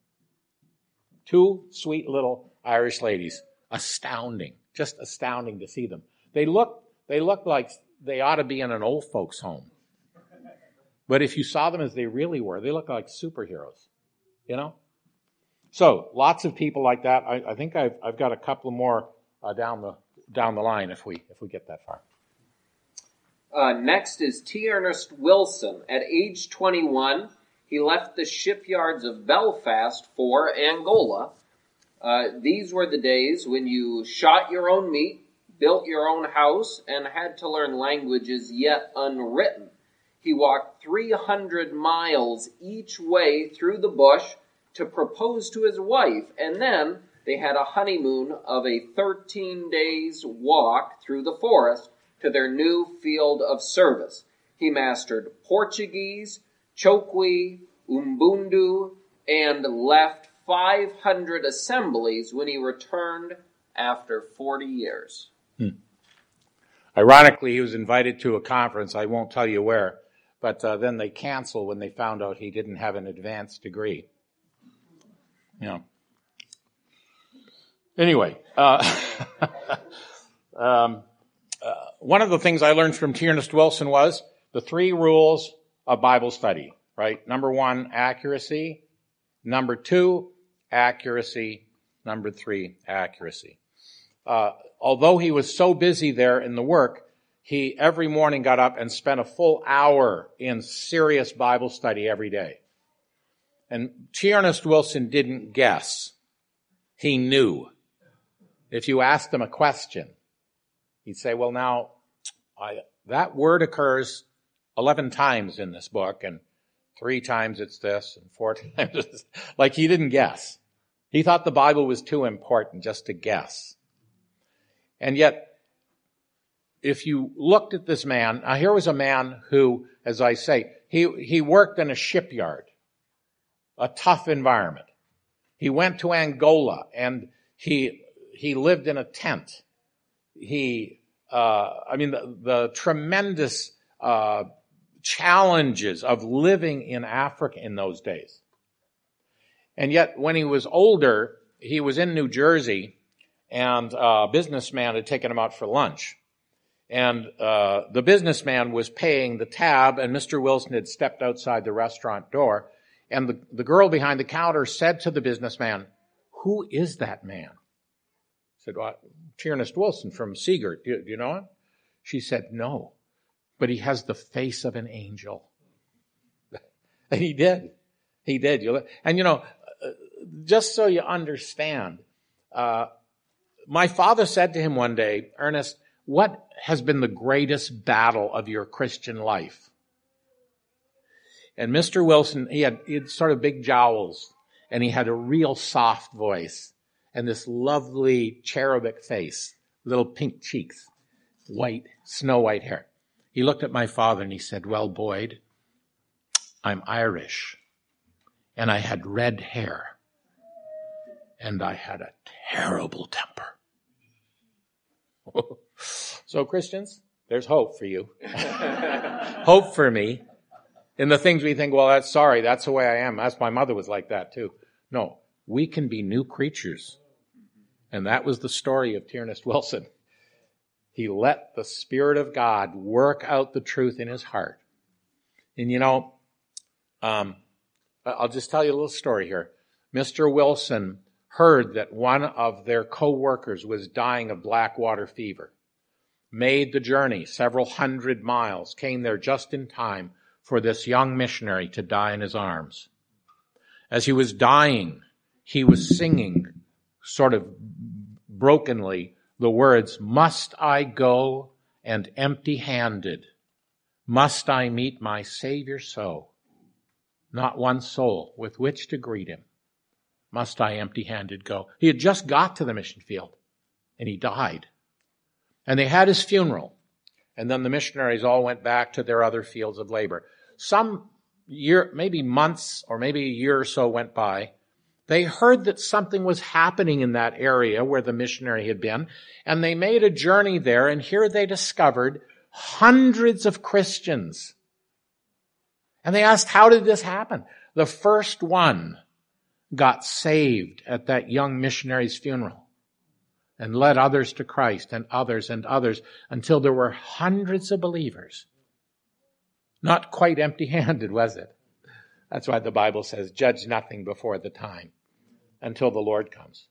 Two sweet little Irish ladies. Astounding. Just astounding to see them. They look, they look like they ought to be in an old folks' home. But if you saw them as they really were, they look like superheroes. You know? So, lots of people like that. I, I think I've, I've got a couple more uh, down the down the line if we if we get that far. Uh, next is T. Ernest Wilson. At age twenty-one, he left the shipyards of Belfast for Angola. Uh, these were the days when you shot your own meat, built your own house, and had to learn languages yet unwritten. He walked three hundred miles each way through the bush to propose to his wife, and then they had a honeymoon of a thirteen days walk through the forest to their new field of service. He mastered Portuguese, Chokwe, Umbundu, and left five hundred assemblies when he returned after forty years. Hmm. Ironically, he was invited to a conference, I won't tell you where, but uh, then they canceled when they found out he didn't have an advanced degree. You know. Anyway, uh, um, uh, one of the things I learned from T. Ernest Wilson was the three rules of Bible study, right? Number one, accuracy. Number two, accuracy. Number three, accuracy. Uh, although he was so busy there in the work, he every morning got up and spent a full hour in serious Bible study every day. And T. Ernest Wilson didn't guess. He knew. If you asked him a question, he'd say, well, now, I, that word occurs eleven times in this book, and three times it's this, and four times it's... Like, he didn't guess. He thought the Bible was too important just to guess. And yet, if you looked at this man, now here was a man who, as I say, he, he worked in a shipyard, a tough environment. He went to Angola and he, he lived in a tent. He, uh, I mean, the, the tremendous, uh, challenges of living in Africa in those days. And yet, when he was older, he was in New Jersey, and a businessman had taken him out for lunch. And uh, the businessman was paying the tab, and Mister Wilson had stepped outside the restaurant door. And the, the girl behind the counter said to the businessman, who is that man? He said, well, T. Ernest Wilson from Seagirt. Do, do you know him? She said, no, but he has the face of an angel. And he did. He did. And, you know, just so you understand, uh, my father said to him one day, Ernest, what has been the greatest battle of your Christian life? And Mister Wilson, he had, he had sort of big jowls, and he had a real soft voice, and this lovely cherubic face, little pink cheeks, white, snow white hair. He looked at my father and he said, well, Boyd, I'm Irish, and I had red hair, and I had a terrible temper. So Christians, there's hope for you. Hope for me. In the things we think, well, that's sorry, that's the way I am. That's my mother was like that too. No, we can be new creatures. And that was the story of T. Ernest Wilson. He let the Spirit of God work out the truth in his heart. And you know, um, I'll just tell you a little story here. Mister Wilson heard that one of their co-workers was dying of blackwater fever, made the journey several hundred miles, came there just in time for this young missionary to die in his arms. As he was dying, he was singing, sort of brokenly, the words, must I go and empty-handed? Must I meet my Savior so? Not one soul with which to greet him. Must I empty-handed go? He had just got to the mission field, and he died. And they had his funeral. And then the missionaries all went back to their other fields of labor. Some year, maybe months or maybe a year or so went by. They heard that something was happening in that area where the missionary had been, and they made a journey there, and here they discovered hundreds of Christians. And they asked, how did this happen? The first one got saved at that young missionary's funeral and led others to Christ, and others and others, until there were hundreds of believers. Not quite empty-handed, was it? That's why the Bible says, judge nothing before the time, until the Lord comes.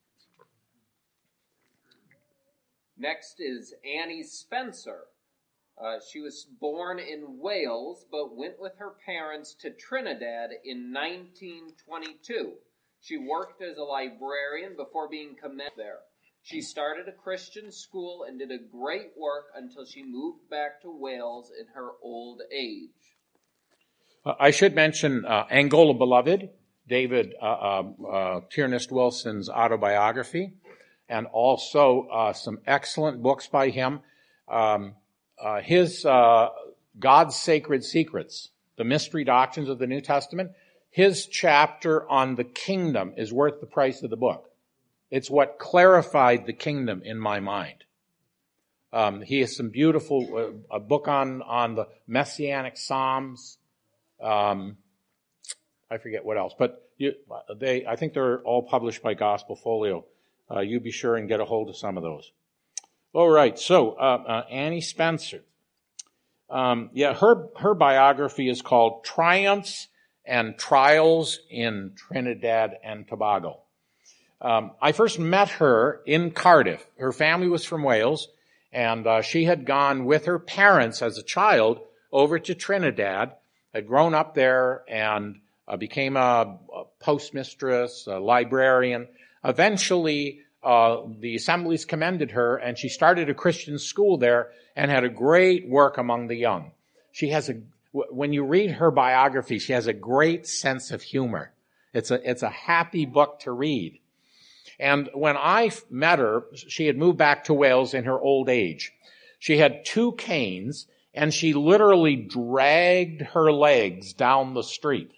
Next is Annie Spencer. Uh, she was born in Wales, but went with her parents to Trinidad in nineteen twenty-two. She worked as a librarian before being commended there. She started a Christian school and did a great work until she moved back to Wales in her old age. Uh, I should mention uh, Angola Beloved, David uh, uh, uh, T. Ernest Wilson's autobiography, and also uh, some excellent books by him. Um, uh, his uh, God's Sacred Secrets, the mystery doctrines of the New Testament, his chapter on the kingdom is worth the price of the book. It's what clarified the kingdom in my mind. Um, he has some beautiful, uh, a book on, on the Messianic Psalms. Um, I forget what else, but you, they, I think they're all published by Gospel Folio. Uh, you be sure and get a hold of some of those. All right, so uh, uh, Annie Spencer. Um, yeah, her her biography is called Triumphs and Trials in Trinidad and Tobago. Um, I first met her in Cardiff. Her family was from Wales, and uh, she had gone with her parents as a child over to Trinidad, had grown up there, and uh, became a, a postmistress, a librarian. Eventually, uh, the assemblies commended her, and she started a Christian school there and had a great work among the young. She has a, when you read her biography, she has a great sense of humor. It's a, it's a happy book to read. And when I met her, she had moved back to Wales in her old age. She had two canes, and she literally dragged her legs down the street.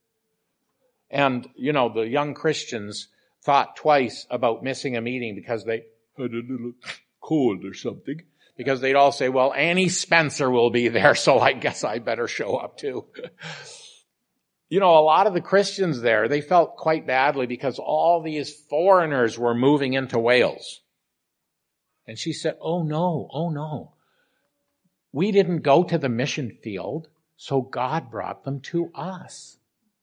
And, you know, the young Christians thought twice about missing a meeting because they had a little cold or something. Because they'd all say, well, Annie Spencer will be there, so I guess I better show up too. You know, a lot of the Christians there, they felt quite badly because all these foreigners were moving into Wales. And she said, oh no, oh no. We didn't go to the mission field, so God brought them to us.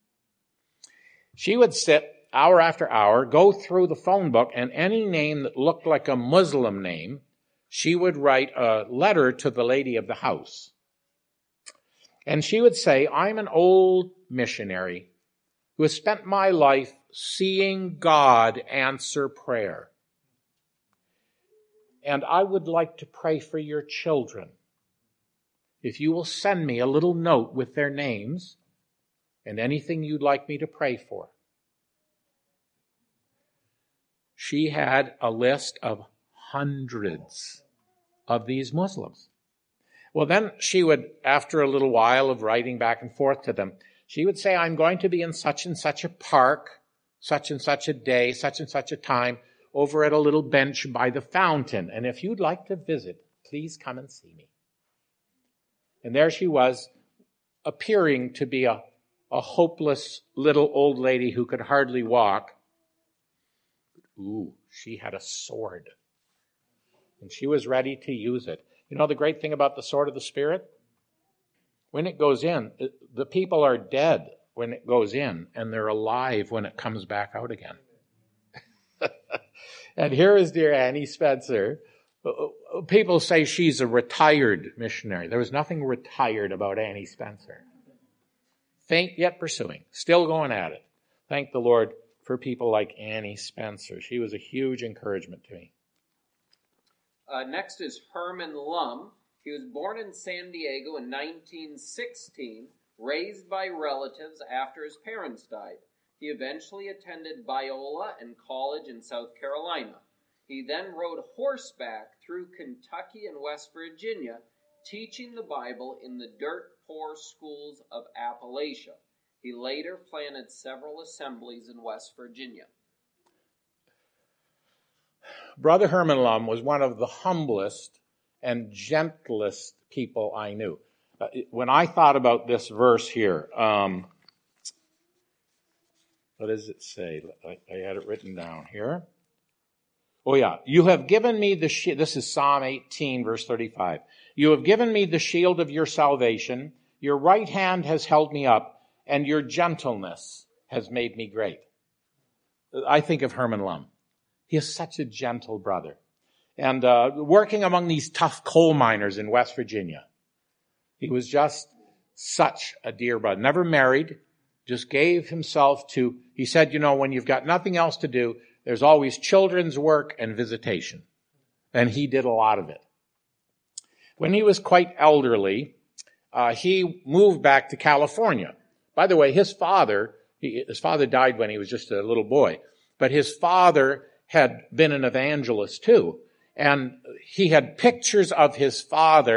She would sit hour after hour, go through the phone book, and any name that looked like a Muslim name, she would write a letter to the lady of the house. And she would say, I'm an old missionary who has spent my life seeing God answer prayer. And I would like to pray for your children. If you will send me a little note with their names and anything you'd like me to pray for. She had a list of hundreds of these Muslims. Well, then she would, after a little while of writing back and forth to them, she would say, I'm going to be in such and such a park, such and such a day, such and such a time, over at a little bench by the fountain. And if you'd like to visit, please come and see me. And there she was, appearing to be a, a hopeless little old lady who could hardly walk. Ooh, she had a sword. And she was ready to use it. You know the great thing about the sword of the Spirit? When it goes in, the people are dead when it goes in, and they're alive when it comes back out again. And here is dear Annie Spencer. People say she's a retired missionary. There was nothing retired about Annie Spencer. Faint yet pursuing, still going at it. Thank the Lord for people like Annie Spencer. She was a huge encouragement to me. Uh, next is Herman Lum. He was born in San Diego in nineteen sixteen, raised by relatives after his parents died. He eventually attended Biola and college in South Carolina. He then rode horseback through Kentucky and West Virginia, teaching the Bible in the dirt-poor schools of Appalachia. He later planted several assemblies in West Virginia. Brother Herman Lum was one of the humblest and gentlest people I knew. Uh, when I thought about this verse here, um, what does it say? I, I had it written down here. Oh yeah, you have given me the shield. This is Psalm eighteen, verse thirty-five. You have given me the shield of your salvation. Your right hand has held me up, and your gentleness has made me great. I think of Herman Lum. He is such a gentle brother. And uh, working among these tough coal miners in West Virginia, he was just such a dear brother. Never married, just gave himself to, he said, you know, when you've got nothing else to do, there's always children's work and visitation. And he did a lot of it. When he was quite elderly, uh, he moved back to California. By the way, his father, he, his father died when he was just a little boy, but his father had been an evangelist too. And he had pictures of his father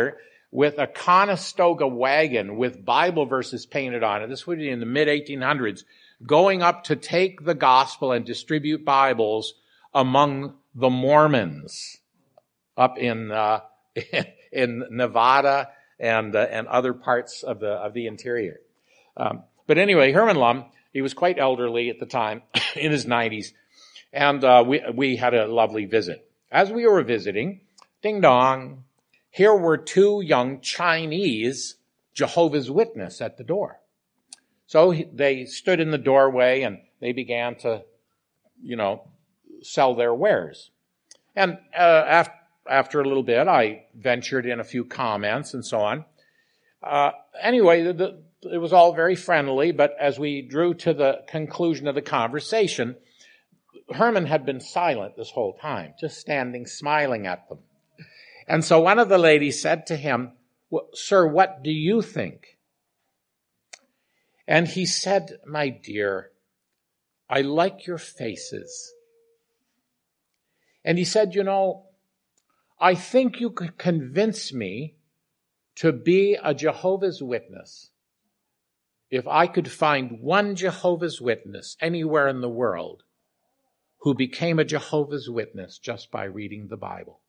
with a Conestoga wagon with Bible verses painted on it. This would be in the mid eighteen hundreds, going up to take the gospel and distribute Bibles among the Mormons up in uh, in Nevada and uh, and other parts of the of the interior. Um, but anyway, Herman Lum, he was quite elderly at the time, in his nineties, and uh, we we had a lovely visit. As we were visiting, ding dong, here were two young Chinese Jehovah's Witnesses at the door. So they stood in the doorway and they began to, you know, sell their wares. And uh, after, after a little bit, I ventured in a few comments and so on. Uh, anyway, the, the, it was all very friendly, but as we drew to the conclusion of the conversation, Herman had been silent this whole time, just standing smiling at them. And so one of the ladies said to him, well, "Sir, what do you think?" And he said, "My dear, I like your faces." And he said, "You know, I think you could convince me to be a Jehovah's Witness if I could find one Jehovah's Witness anywhere in the world who became a Jehovah's Witness just by reading the Bible."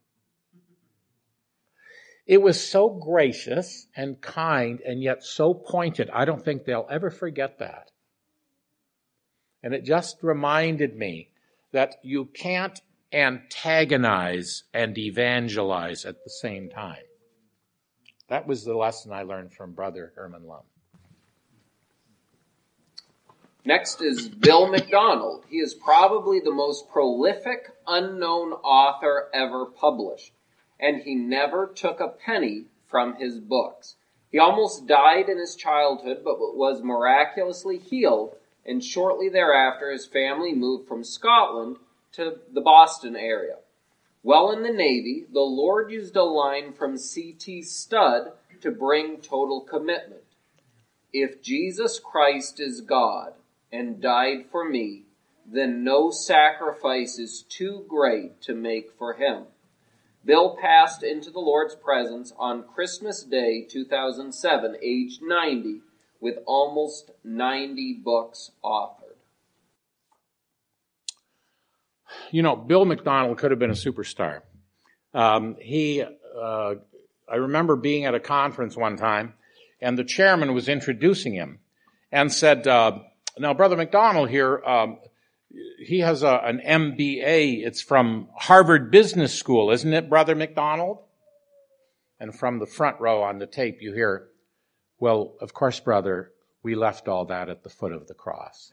It was so gracious and kind and yet so pointed. I don't think they'll ever forget that. And it just reminded me that you can't antagonize and evangelize at the same time. That was the lesson I learned from Brother Herman Lum. Next is Bill McDonald. He is probably the most prolific unknown author ever published, and he never took a penny from his books. He almost died in his childhood, but was miraculously healed, and shortly thereafter his family moved from Scotland to the Boston area. While in the Navy, the Lord used a line from C T Studd to bring total commitment. "If Jesus Christ is God and died for me, then no sacrifice is too great to make for him." Bill passed into the Lord's presence on Christmas Day, two thousand seven, aged ninety, with almost ninety books authored. You know, Bill McDonald could have been a superstar. Um, he, uh, I remember being at a conference one time, and the chairman was introducing him and said, uh, now, Brother McDonald here, um, he has a, an M B A. It's from Harvard Business School, isn't it, Brother McDonald? And from the front row on the tape, you hear, "Well, of course, brother, we left all that at the foot of the cross."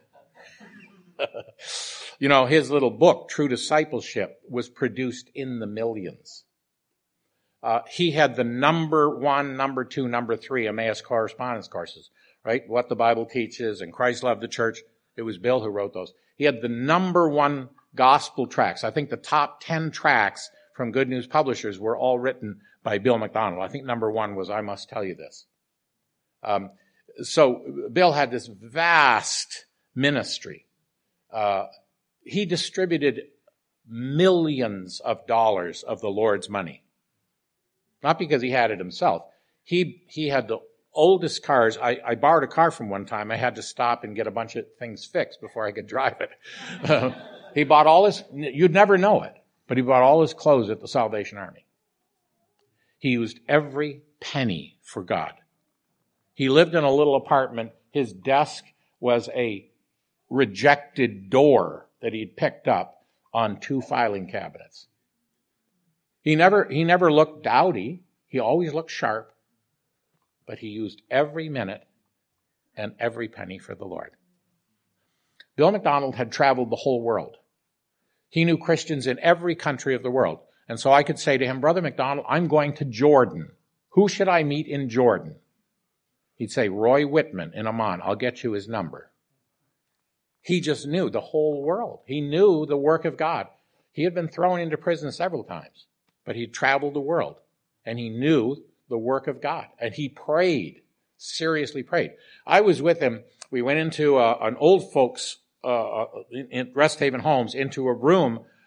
You know, his little book, True Discipleship, was produced in the millions. Uh, he had the number one, number two, number three Emmaus correspondence courses, right? What the Bible teaches and Christ loved the church. It was Bill who wrote those. He had the number one gospel tracts. I think the top ten tracts from Good News Publishers were all written by Bill McDonald. I think number one was I Must Tell You This. Um, so Bill had this vast ministry. Uh, he distributed millions of dollars of the Lord's money. Not because he had it himself. He he had the oldest cars. I, I borrowed a car from one time. I had to stop and get a bunch of things fixed before I could drive it. Uh, he bought all his, you'd never know it, but he bought all his clothes at the Salvation Army. He used every penny for God. He lived in a little apartment. His desk was a rejected door that he'd picked up on two filing cabinets. He never, he never looked dowdy. He always looked sharp. But he used every minute and every penny for the Lord. Bill McDonald had traveled the whole world. He knew Christians in every country of the world. And so I could say to him, "Brother McDonald, I'm going to Jordan. Who should I meet in Jordan?" He'd say, "Roy Whitman in Amman. I'll get you his number." He just knew the whole world. He knew the work of God. He had been thrown into prison several times, but he'd traveled the world, and he knew the work of God. And he prayed, seriously prayed. I was with him. We went into uh, an old folks, uh, in Rest Haven Homes, into a room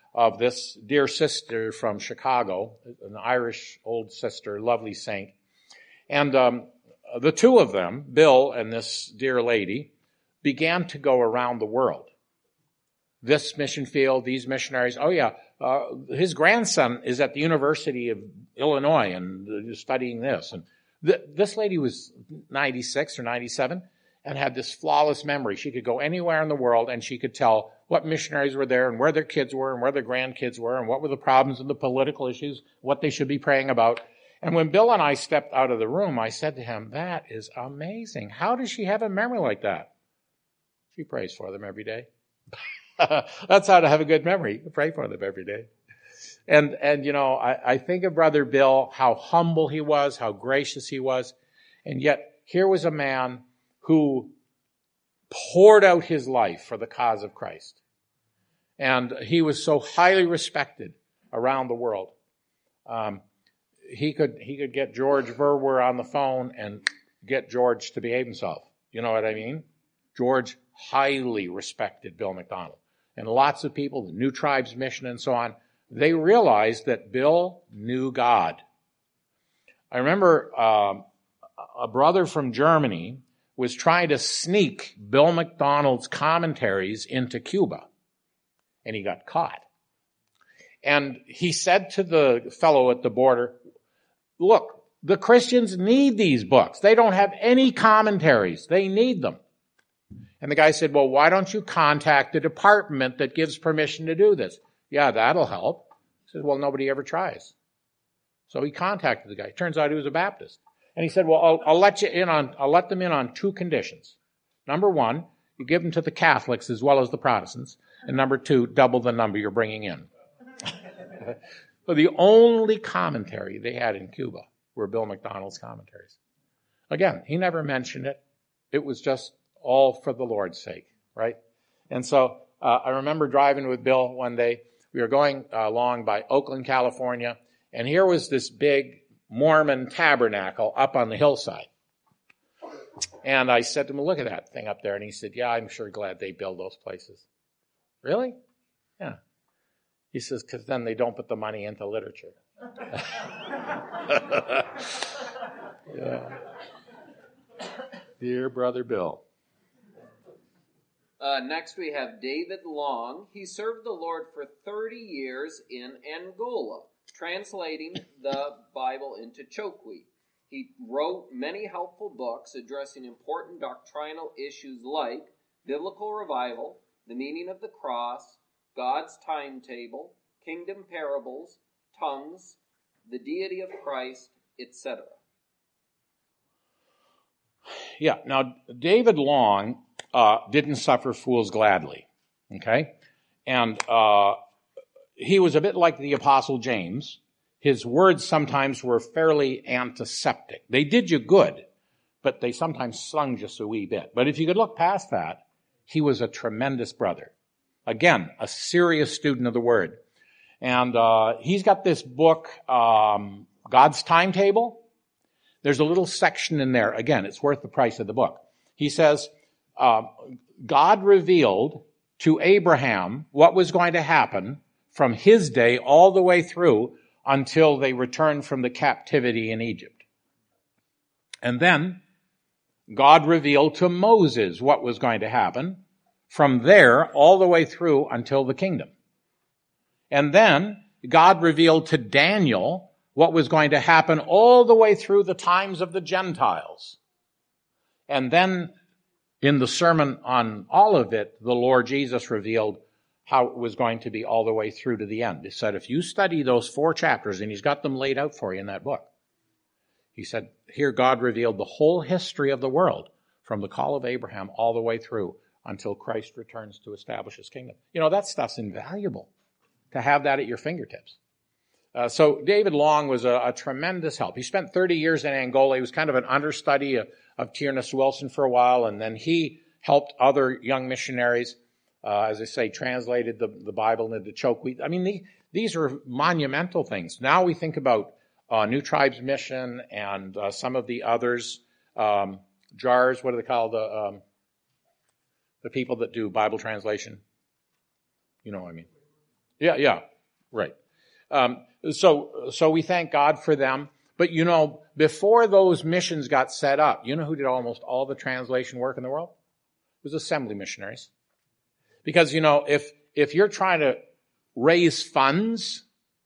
of this dear sister from Chicago, an Irish old sister, lovely saint. And um, the two of them, Bill and this dear lady, began to go around the world. This mission field, these missionaries. Oh yeah, uh, his grandson is at the University of Illinois and studying this. And th- this lady was ninety-six or ninety-seven and had this flawless memory. She could go anywhere in the world and she could tell what missionaries were there and where their kids were and where their grandkids were and what were the problems and the political issues, what they should be praying about. And when Bill and I stepped out of the room, I said to him, that is amazing. How does she have a memory like that? She prays for them every day. That's how to have a good memory. Pray for them every day. And, and you know, I, I think of Brother Bill, how humble he was, how gracious he was. And yet, here was a man who poured out his life for the cause of Christ. And he was so highly respected around the world. Um, he could, he could get George Verwer on the phone and get George to behave himself. You know what I mean? George highly respected Bill McDonald. And lots of people, the New Tribes Mission and so on, they realized that Bill knew God. I remember um, a brother from Germany was trying to sneak Bill McDonald's commentaries into Cuba, and he got caught. And he said to the fellow at the border, look, the Christians need these books. They don't have any commentaries. They need them. And the guy said, well, why don't you contact the department that gives permission to do this? Yeah, that'll help. He said, well, nobody ever tries. So he contacted the guy. Turns out he was a Baptist. And he said, well, I'll, I'll let you in on, I'll let them in on two conditions. Number one, you give them to the Catholics as well as the Protestants. And number two, double the number you're bringing in. So the only commentary they had in Cuba were Bill McDonald's commentaries. Again, he never mentioned it. It was just all for the Lord's sake, right? And so uh, I remember driving with Bill one day. We were going uh, along by Oakland, California, and here was this big Mormon tabernacle up on the hillside. And I said to him, well, look at that thing up there. And he said, yeah, I'm sure glad they build those places. Really? Yeah. He says, because then they don't put the money into literature. Yeah. Dear Brother Bill. Uh, next we have David Long. He served the Lord for thirty years in Angola, translating the Bible into Chokwe. He wrote many helpful books addressing important doctrinal issues like biblical revival, the meaning of the cross, God's timetable, kingdom parables, tongues, the deity of Christ, et cetera. Yeah, now David Long uh, didn't suffer fools gladly, okay? And uh, he was a bit like the Apostle James. His words sometimes were fairly antiseptic. They did you good, but they sometimes stung just a wee bit. But if you could look past that, he was a tremendous brother. Again, a serious student of the Word. And uh, he's got this book, um, God's Timetable. There's a little section in there. Again, it's worth the price of the book. He says, uh, God revealed to Abraham what was going to happen from his day all the way through until they returned from the captivity in Egypt. And then God revealed to Moses what was going to happen from there all the way through until the kingdom. And then God revealed to Daniel what was going to happen all the way through the times of the Gentiles. And then in the sermon on all of it, the Lord Jesus revealed how it was going to be all the way through to the end. He said, if you study those four chapters, and he's got them laid out for you in that book, he said, here God revealed the whole history of the world from the call of Abraham all the way through until Christ returns to establish his kingdom. You know, that stuff's invaluable to have that at your fingertips. Uh, so David Long was a, a tremendous help. He spent thirty years in Angola. He was kind of an understudy of, of Tiernas Wilson for a while, and then he helped other young missionaries, uh, as I say, translated the, the Bible into Chokwe. I mean, the, these are monumental things. Now we think about uh, New Tribes Mission and uh, some of the others, um, J A R S, what do they call the um, the people that do Bible translation? You know what I mean. Yeah, yeah, right. Um, so, so we thank God for them. But you know, before those missions got set up, you know who did almost all the translation work in the world? It was assembly missionaries. Because, you know, if, if you're trying to raise funds,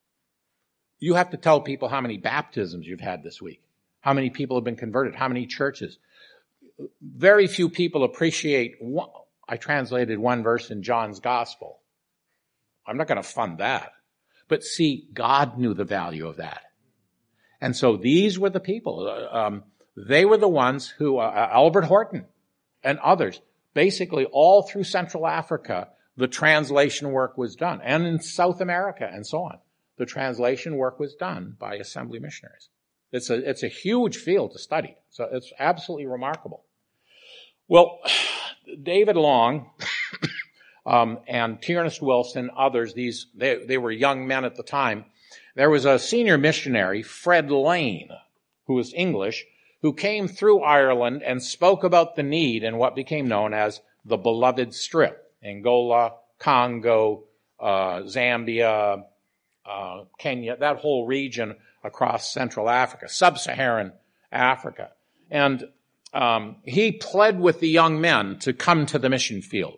you have to tell people how many baptisms you've had this week, how many people have been converted, how many churches. Very few people appreciate, one, I translated one verse in John's gospel. I'm not going to fund that. But see, God knew the value of that. And so these were the people. Uh, um, they were the ones who, uh, Albert Horton and others, basically all through Central Africa, the translation work was done. And in South America and so on, the translation work was done by assembly missionaries. It's a, it's a huge field to study. So it's absolutely remarkable. Well, David Long um, and Tiernas Wilson, others, these they, they were young men at the time. There was a senior missionary, Fred Lane, who was English, who came through Ireland and spoke about the need in what became known as the Beloved Strip. Angola, Congo, uh, Zambia, uh, Kenya, that whole region across Central Africa, Sub-Saharan Africa. And um, he pled with the young men to come to the mission field.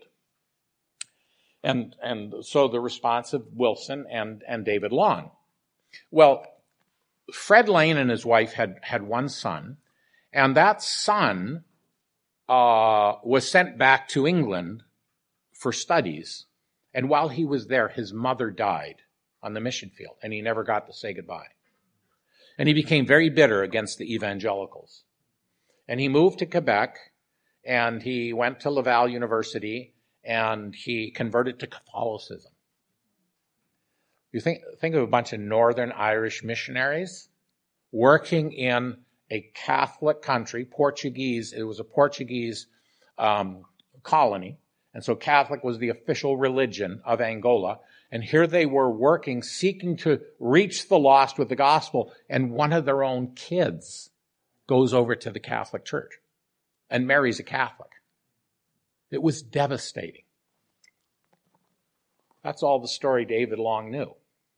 And, and so the response of Wilson and, and David Long. Well, Fred Lane and his wife had, had one son, and that son uh, was sent back to England for studies. And while he was there, his mother died on the mission field, and he never got to say goodbye. And he became very bitter against the evangelicals. And he moved to Quebec, and he went to Laval University, and he converted to Catholicism. You think, think of a bunch of Northern Irish missionaries working in a Catholic country, Portuguese. It was a Portuguese um, colony. And so Catholic was the official religion of Angola. And here they were working, seeking to reach the lost with the gospel. And one of their own kids goes over to the Catholic Church and marries a Catholic. It was devastating. That's all the story David Long knew.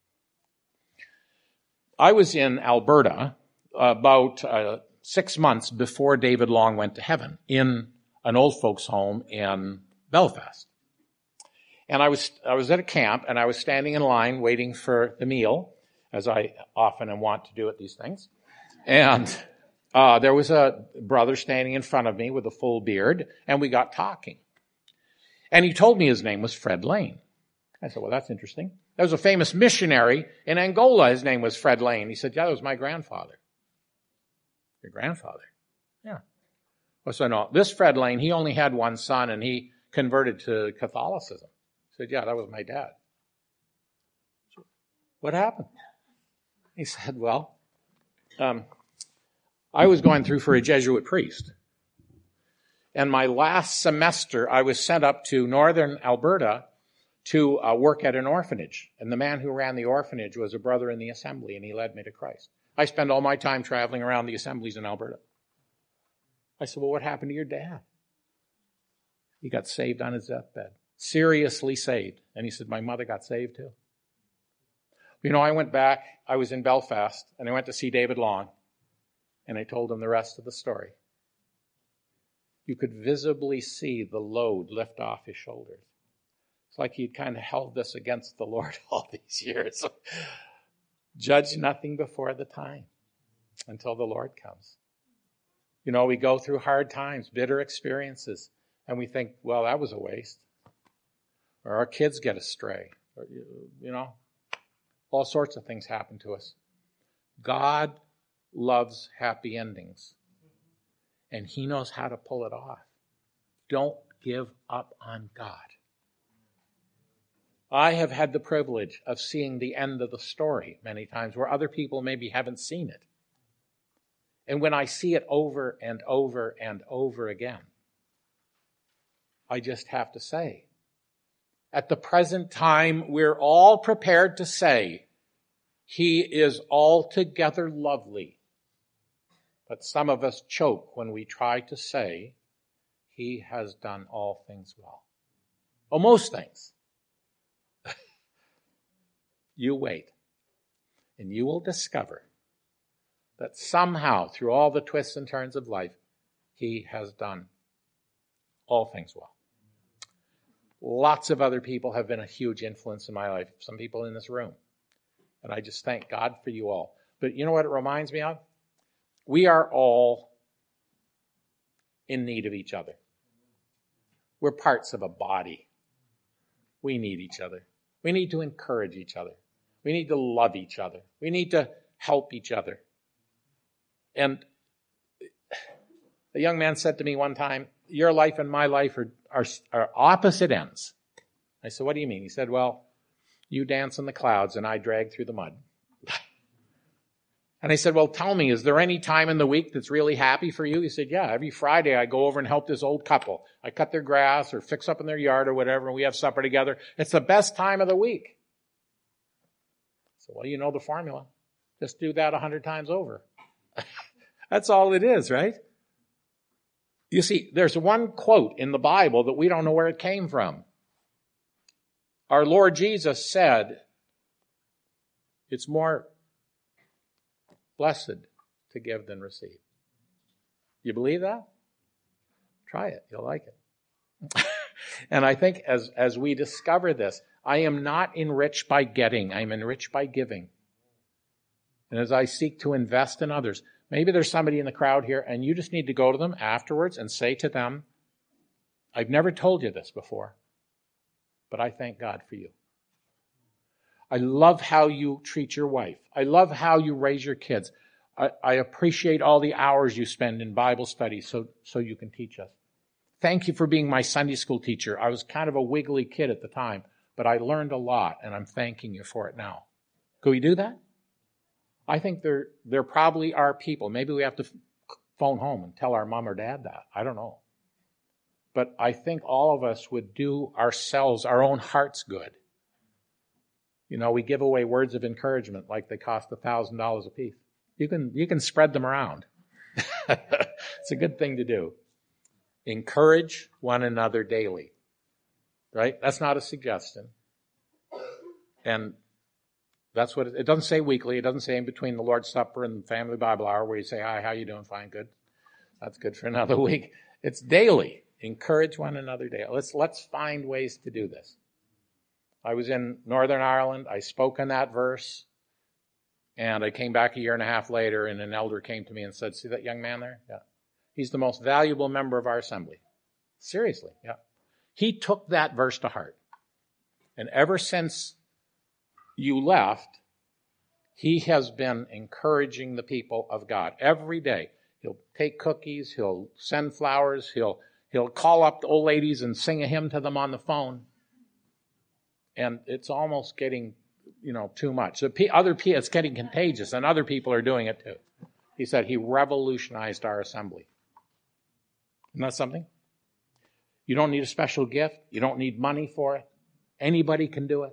I was in Alberta about uh, six months before David Long went to heaven in an old folks' home in Belfast. And I was I was at a camp, and I was standing in line waiting for the meal, as I often and want to do at these things. And uh, there was a brother standing in front of me with a full beard, and we got talking. And he told me his name was Fred Lane. I said, well, that's interesting. There was a famous missionary in Angola. His name was Fred Lane. He said, yeah, that was my grandfather. Your grandfather? Yeah. Well, so no, this Fred Lane, he only had one son, and he converted to Catholicism. He said, yeah, that was my dad. What happened? He said, well, um, I was going through for a Jesuit priest. And my last semester, I was sent up to northern Alberta to uh, work at an orphanage. And the man who ran the orphanage was a brother in the assembly, and he led me to Christ. I spent all my time traveling around the assemblies in Alberta. I said, well, what happened to your dad? He got saved on his deathbed. Seriously saved. And he said, my mother got saved too. You know, I went back, I was in Belfast, and I went to see David Long, and I told him the rest of the story. You could visibly see the load lift off his shoulders. It's like he'd kind of held this against the Lord all these years. Judge nothing before the time until the Lord comes. You know, we go through hard times, bitter experiences, and we think, well, that was a waste. Or our kids get astray. Or, you know, all sorts of things happen to us. God loves happy endings, and he knows how to pull it off. Don't give up on God. I have had the privilege of seeing the end of the story many times where other people maybe haven't seen it. And when I see it over and over and over again, I just have to say, at the present time, we're all prepared to say, he is altogether lovely. But some of us choke when we try to say, he has done all things well. Well, most things. You wait. And you will discover that somehow, through all the twists and turns of life, he has done all things well. Lots of other people have been a huge influence in my life, some people in this room. And I just thank God for you all. But you know what it reminds me of? We are all in need of each other. We're parts of a body. We need each other. We need to encourage each other. We need to love each other. We need to help each other. And a young man said to me one time, your life and my life are, are, are opposite ends. I said, what do you mean? He said, well, you dance in the clouds and I drag through the mud. And I said, well, tell me, is there any time in the week that's really happy for you? He said, yeah, every Friday I go over and help this old couple. I cut their grass or fix up in their yard or whatever, and we have supper together. It's the best time of the week. So, well, you know the formula. Just do that a hundred times over. That's all it is, right? You see, there's one quote in the Bible that we don't know where it came from. Our Lord Jesus said, it's more blessed to give than receive. You believe that? Try it. You'll like it. And I think as, as we discover this, I am not enriched by getting. I'm enriched by giving. And as I seek to invest in others, maybe there's somebody in the crowd here and you just need to go to them afterwards and say to them, I've never told you this before, but I thank God for you. I love how you treat your wife. I love how you raise your kids. I, I appreciate all the hours you spend in Bible study so, so you can teach us. Thank you for being my Sunday school teacher. I was kind of a wiggly kid at the time, but I learned a lot, and I'm thanking you for it now. Could we do that? I think there, there probably are people. Maybe we have to phone home and tell our mom or dad that. I don't know. But I think all of us would do ourselves, our own hearts good. You know, we give away words of encouragement like they cost a thousand dollars a piece. You can, you can spread them around. It's a good thing to do. Encourage one another daily. Right? That's not a suggestion. And that's what it, it doesn't say weekly. It doesn't say in between the Lord's Supper and the family Bible hour where you say, hi, how you doing? Fine, good. That's good for another week. It's daily. Encourage one another daily. Let's, let's find ways to do this. I was in Northern Ireland. I spoke on that verse. And I came back a year and a half later, and an elder came to me and said, see that young man there? Yeah. He's the most valuable member of our assembly. Seriously, yeah. He took that verse to heart. And ever since you left, he has been encouraging the people of God every day. He'll take cookies. He'll send flowers. He'll, he'll call up the old ladies and sing a hymn to them on the phone. And it's almost getting, you know, too much. So other people, it's getting contagious, and other people are doing it too. He said he revolutionized our assembly. Isn't that something? You don't need a special gift. You don't need money for it. Anybody can do it.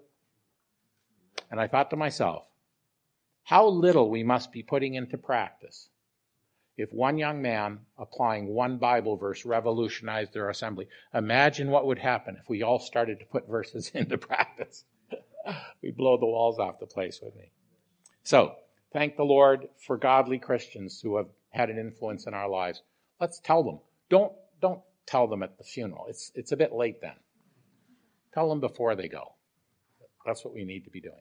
And I thought to myself, how little we must be putting into practice if one young man applying one Bible verse revolutionized their assembly. Imagine what would happen if we all started to put verses into practice. We'd blow the walls off the place, wouldn't we? So, thank the Lord for godly Christians who have had an influence in our lives. Let's tell them. Don't, don't tell them at the funeral. It's, it's a bit late then. Tell them before they go. That's what we need to be doing.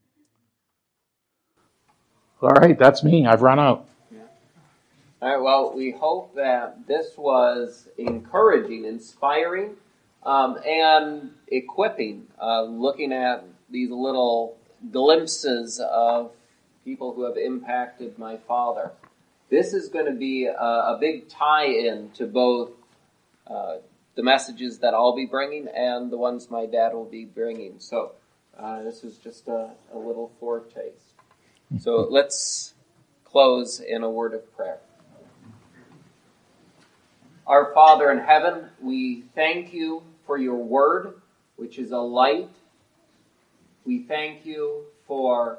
All right, that's me. I've run out. All right, well, we hope that this was encouraging, inspiring, um, and equipping, uh, looking at these little glimpses of people who have impacted my father. This is going to be a, a big tie-in to both uh, the messages that I'll be bringing and the ones my dad will be bringing. So uh, this is just a, a little foretaste. So let's close in a word of prayer. Our Father in heaven, we thank you for your word, which is a light. We thank you for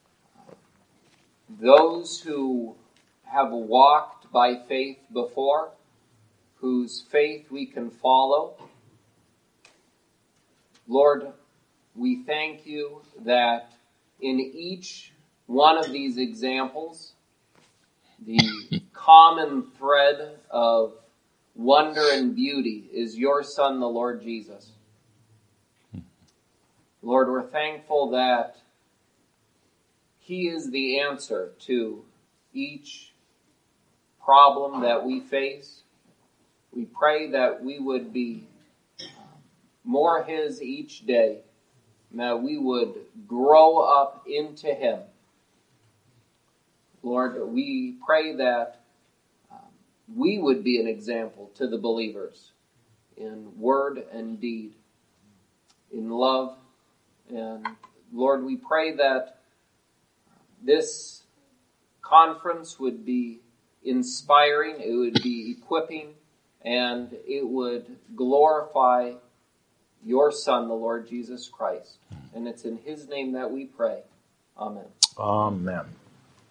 those who have walked by faith before, whose faith we can follow. Lord, we thank you that in each one of these examples, the common thread of wonder and beauty is your Son, the Lord Jesus. Lord, we're thankful that He is the answer to each problem that we face. We pray that we would be more His each day, and that we would grow up into Him. Lord, we pray that um, we would be an example to the believers in word and deed, in love. And Lord, we pray that this conference would be inspiring, it would be equipping, and it would glorify your Son, the Lord Jesus Christ. And it's in His name that we pray. Amen. Amen.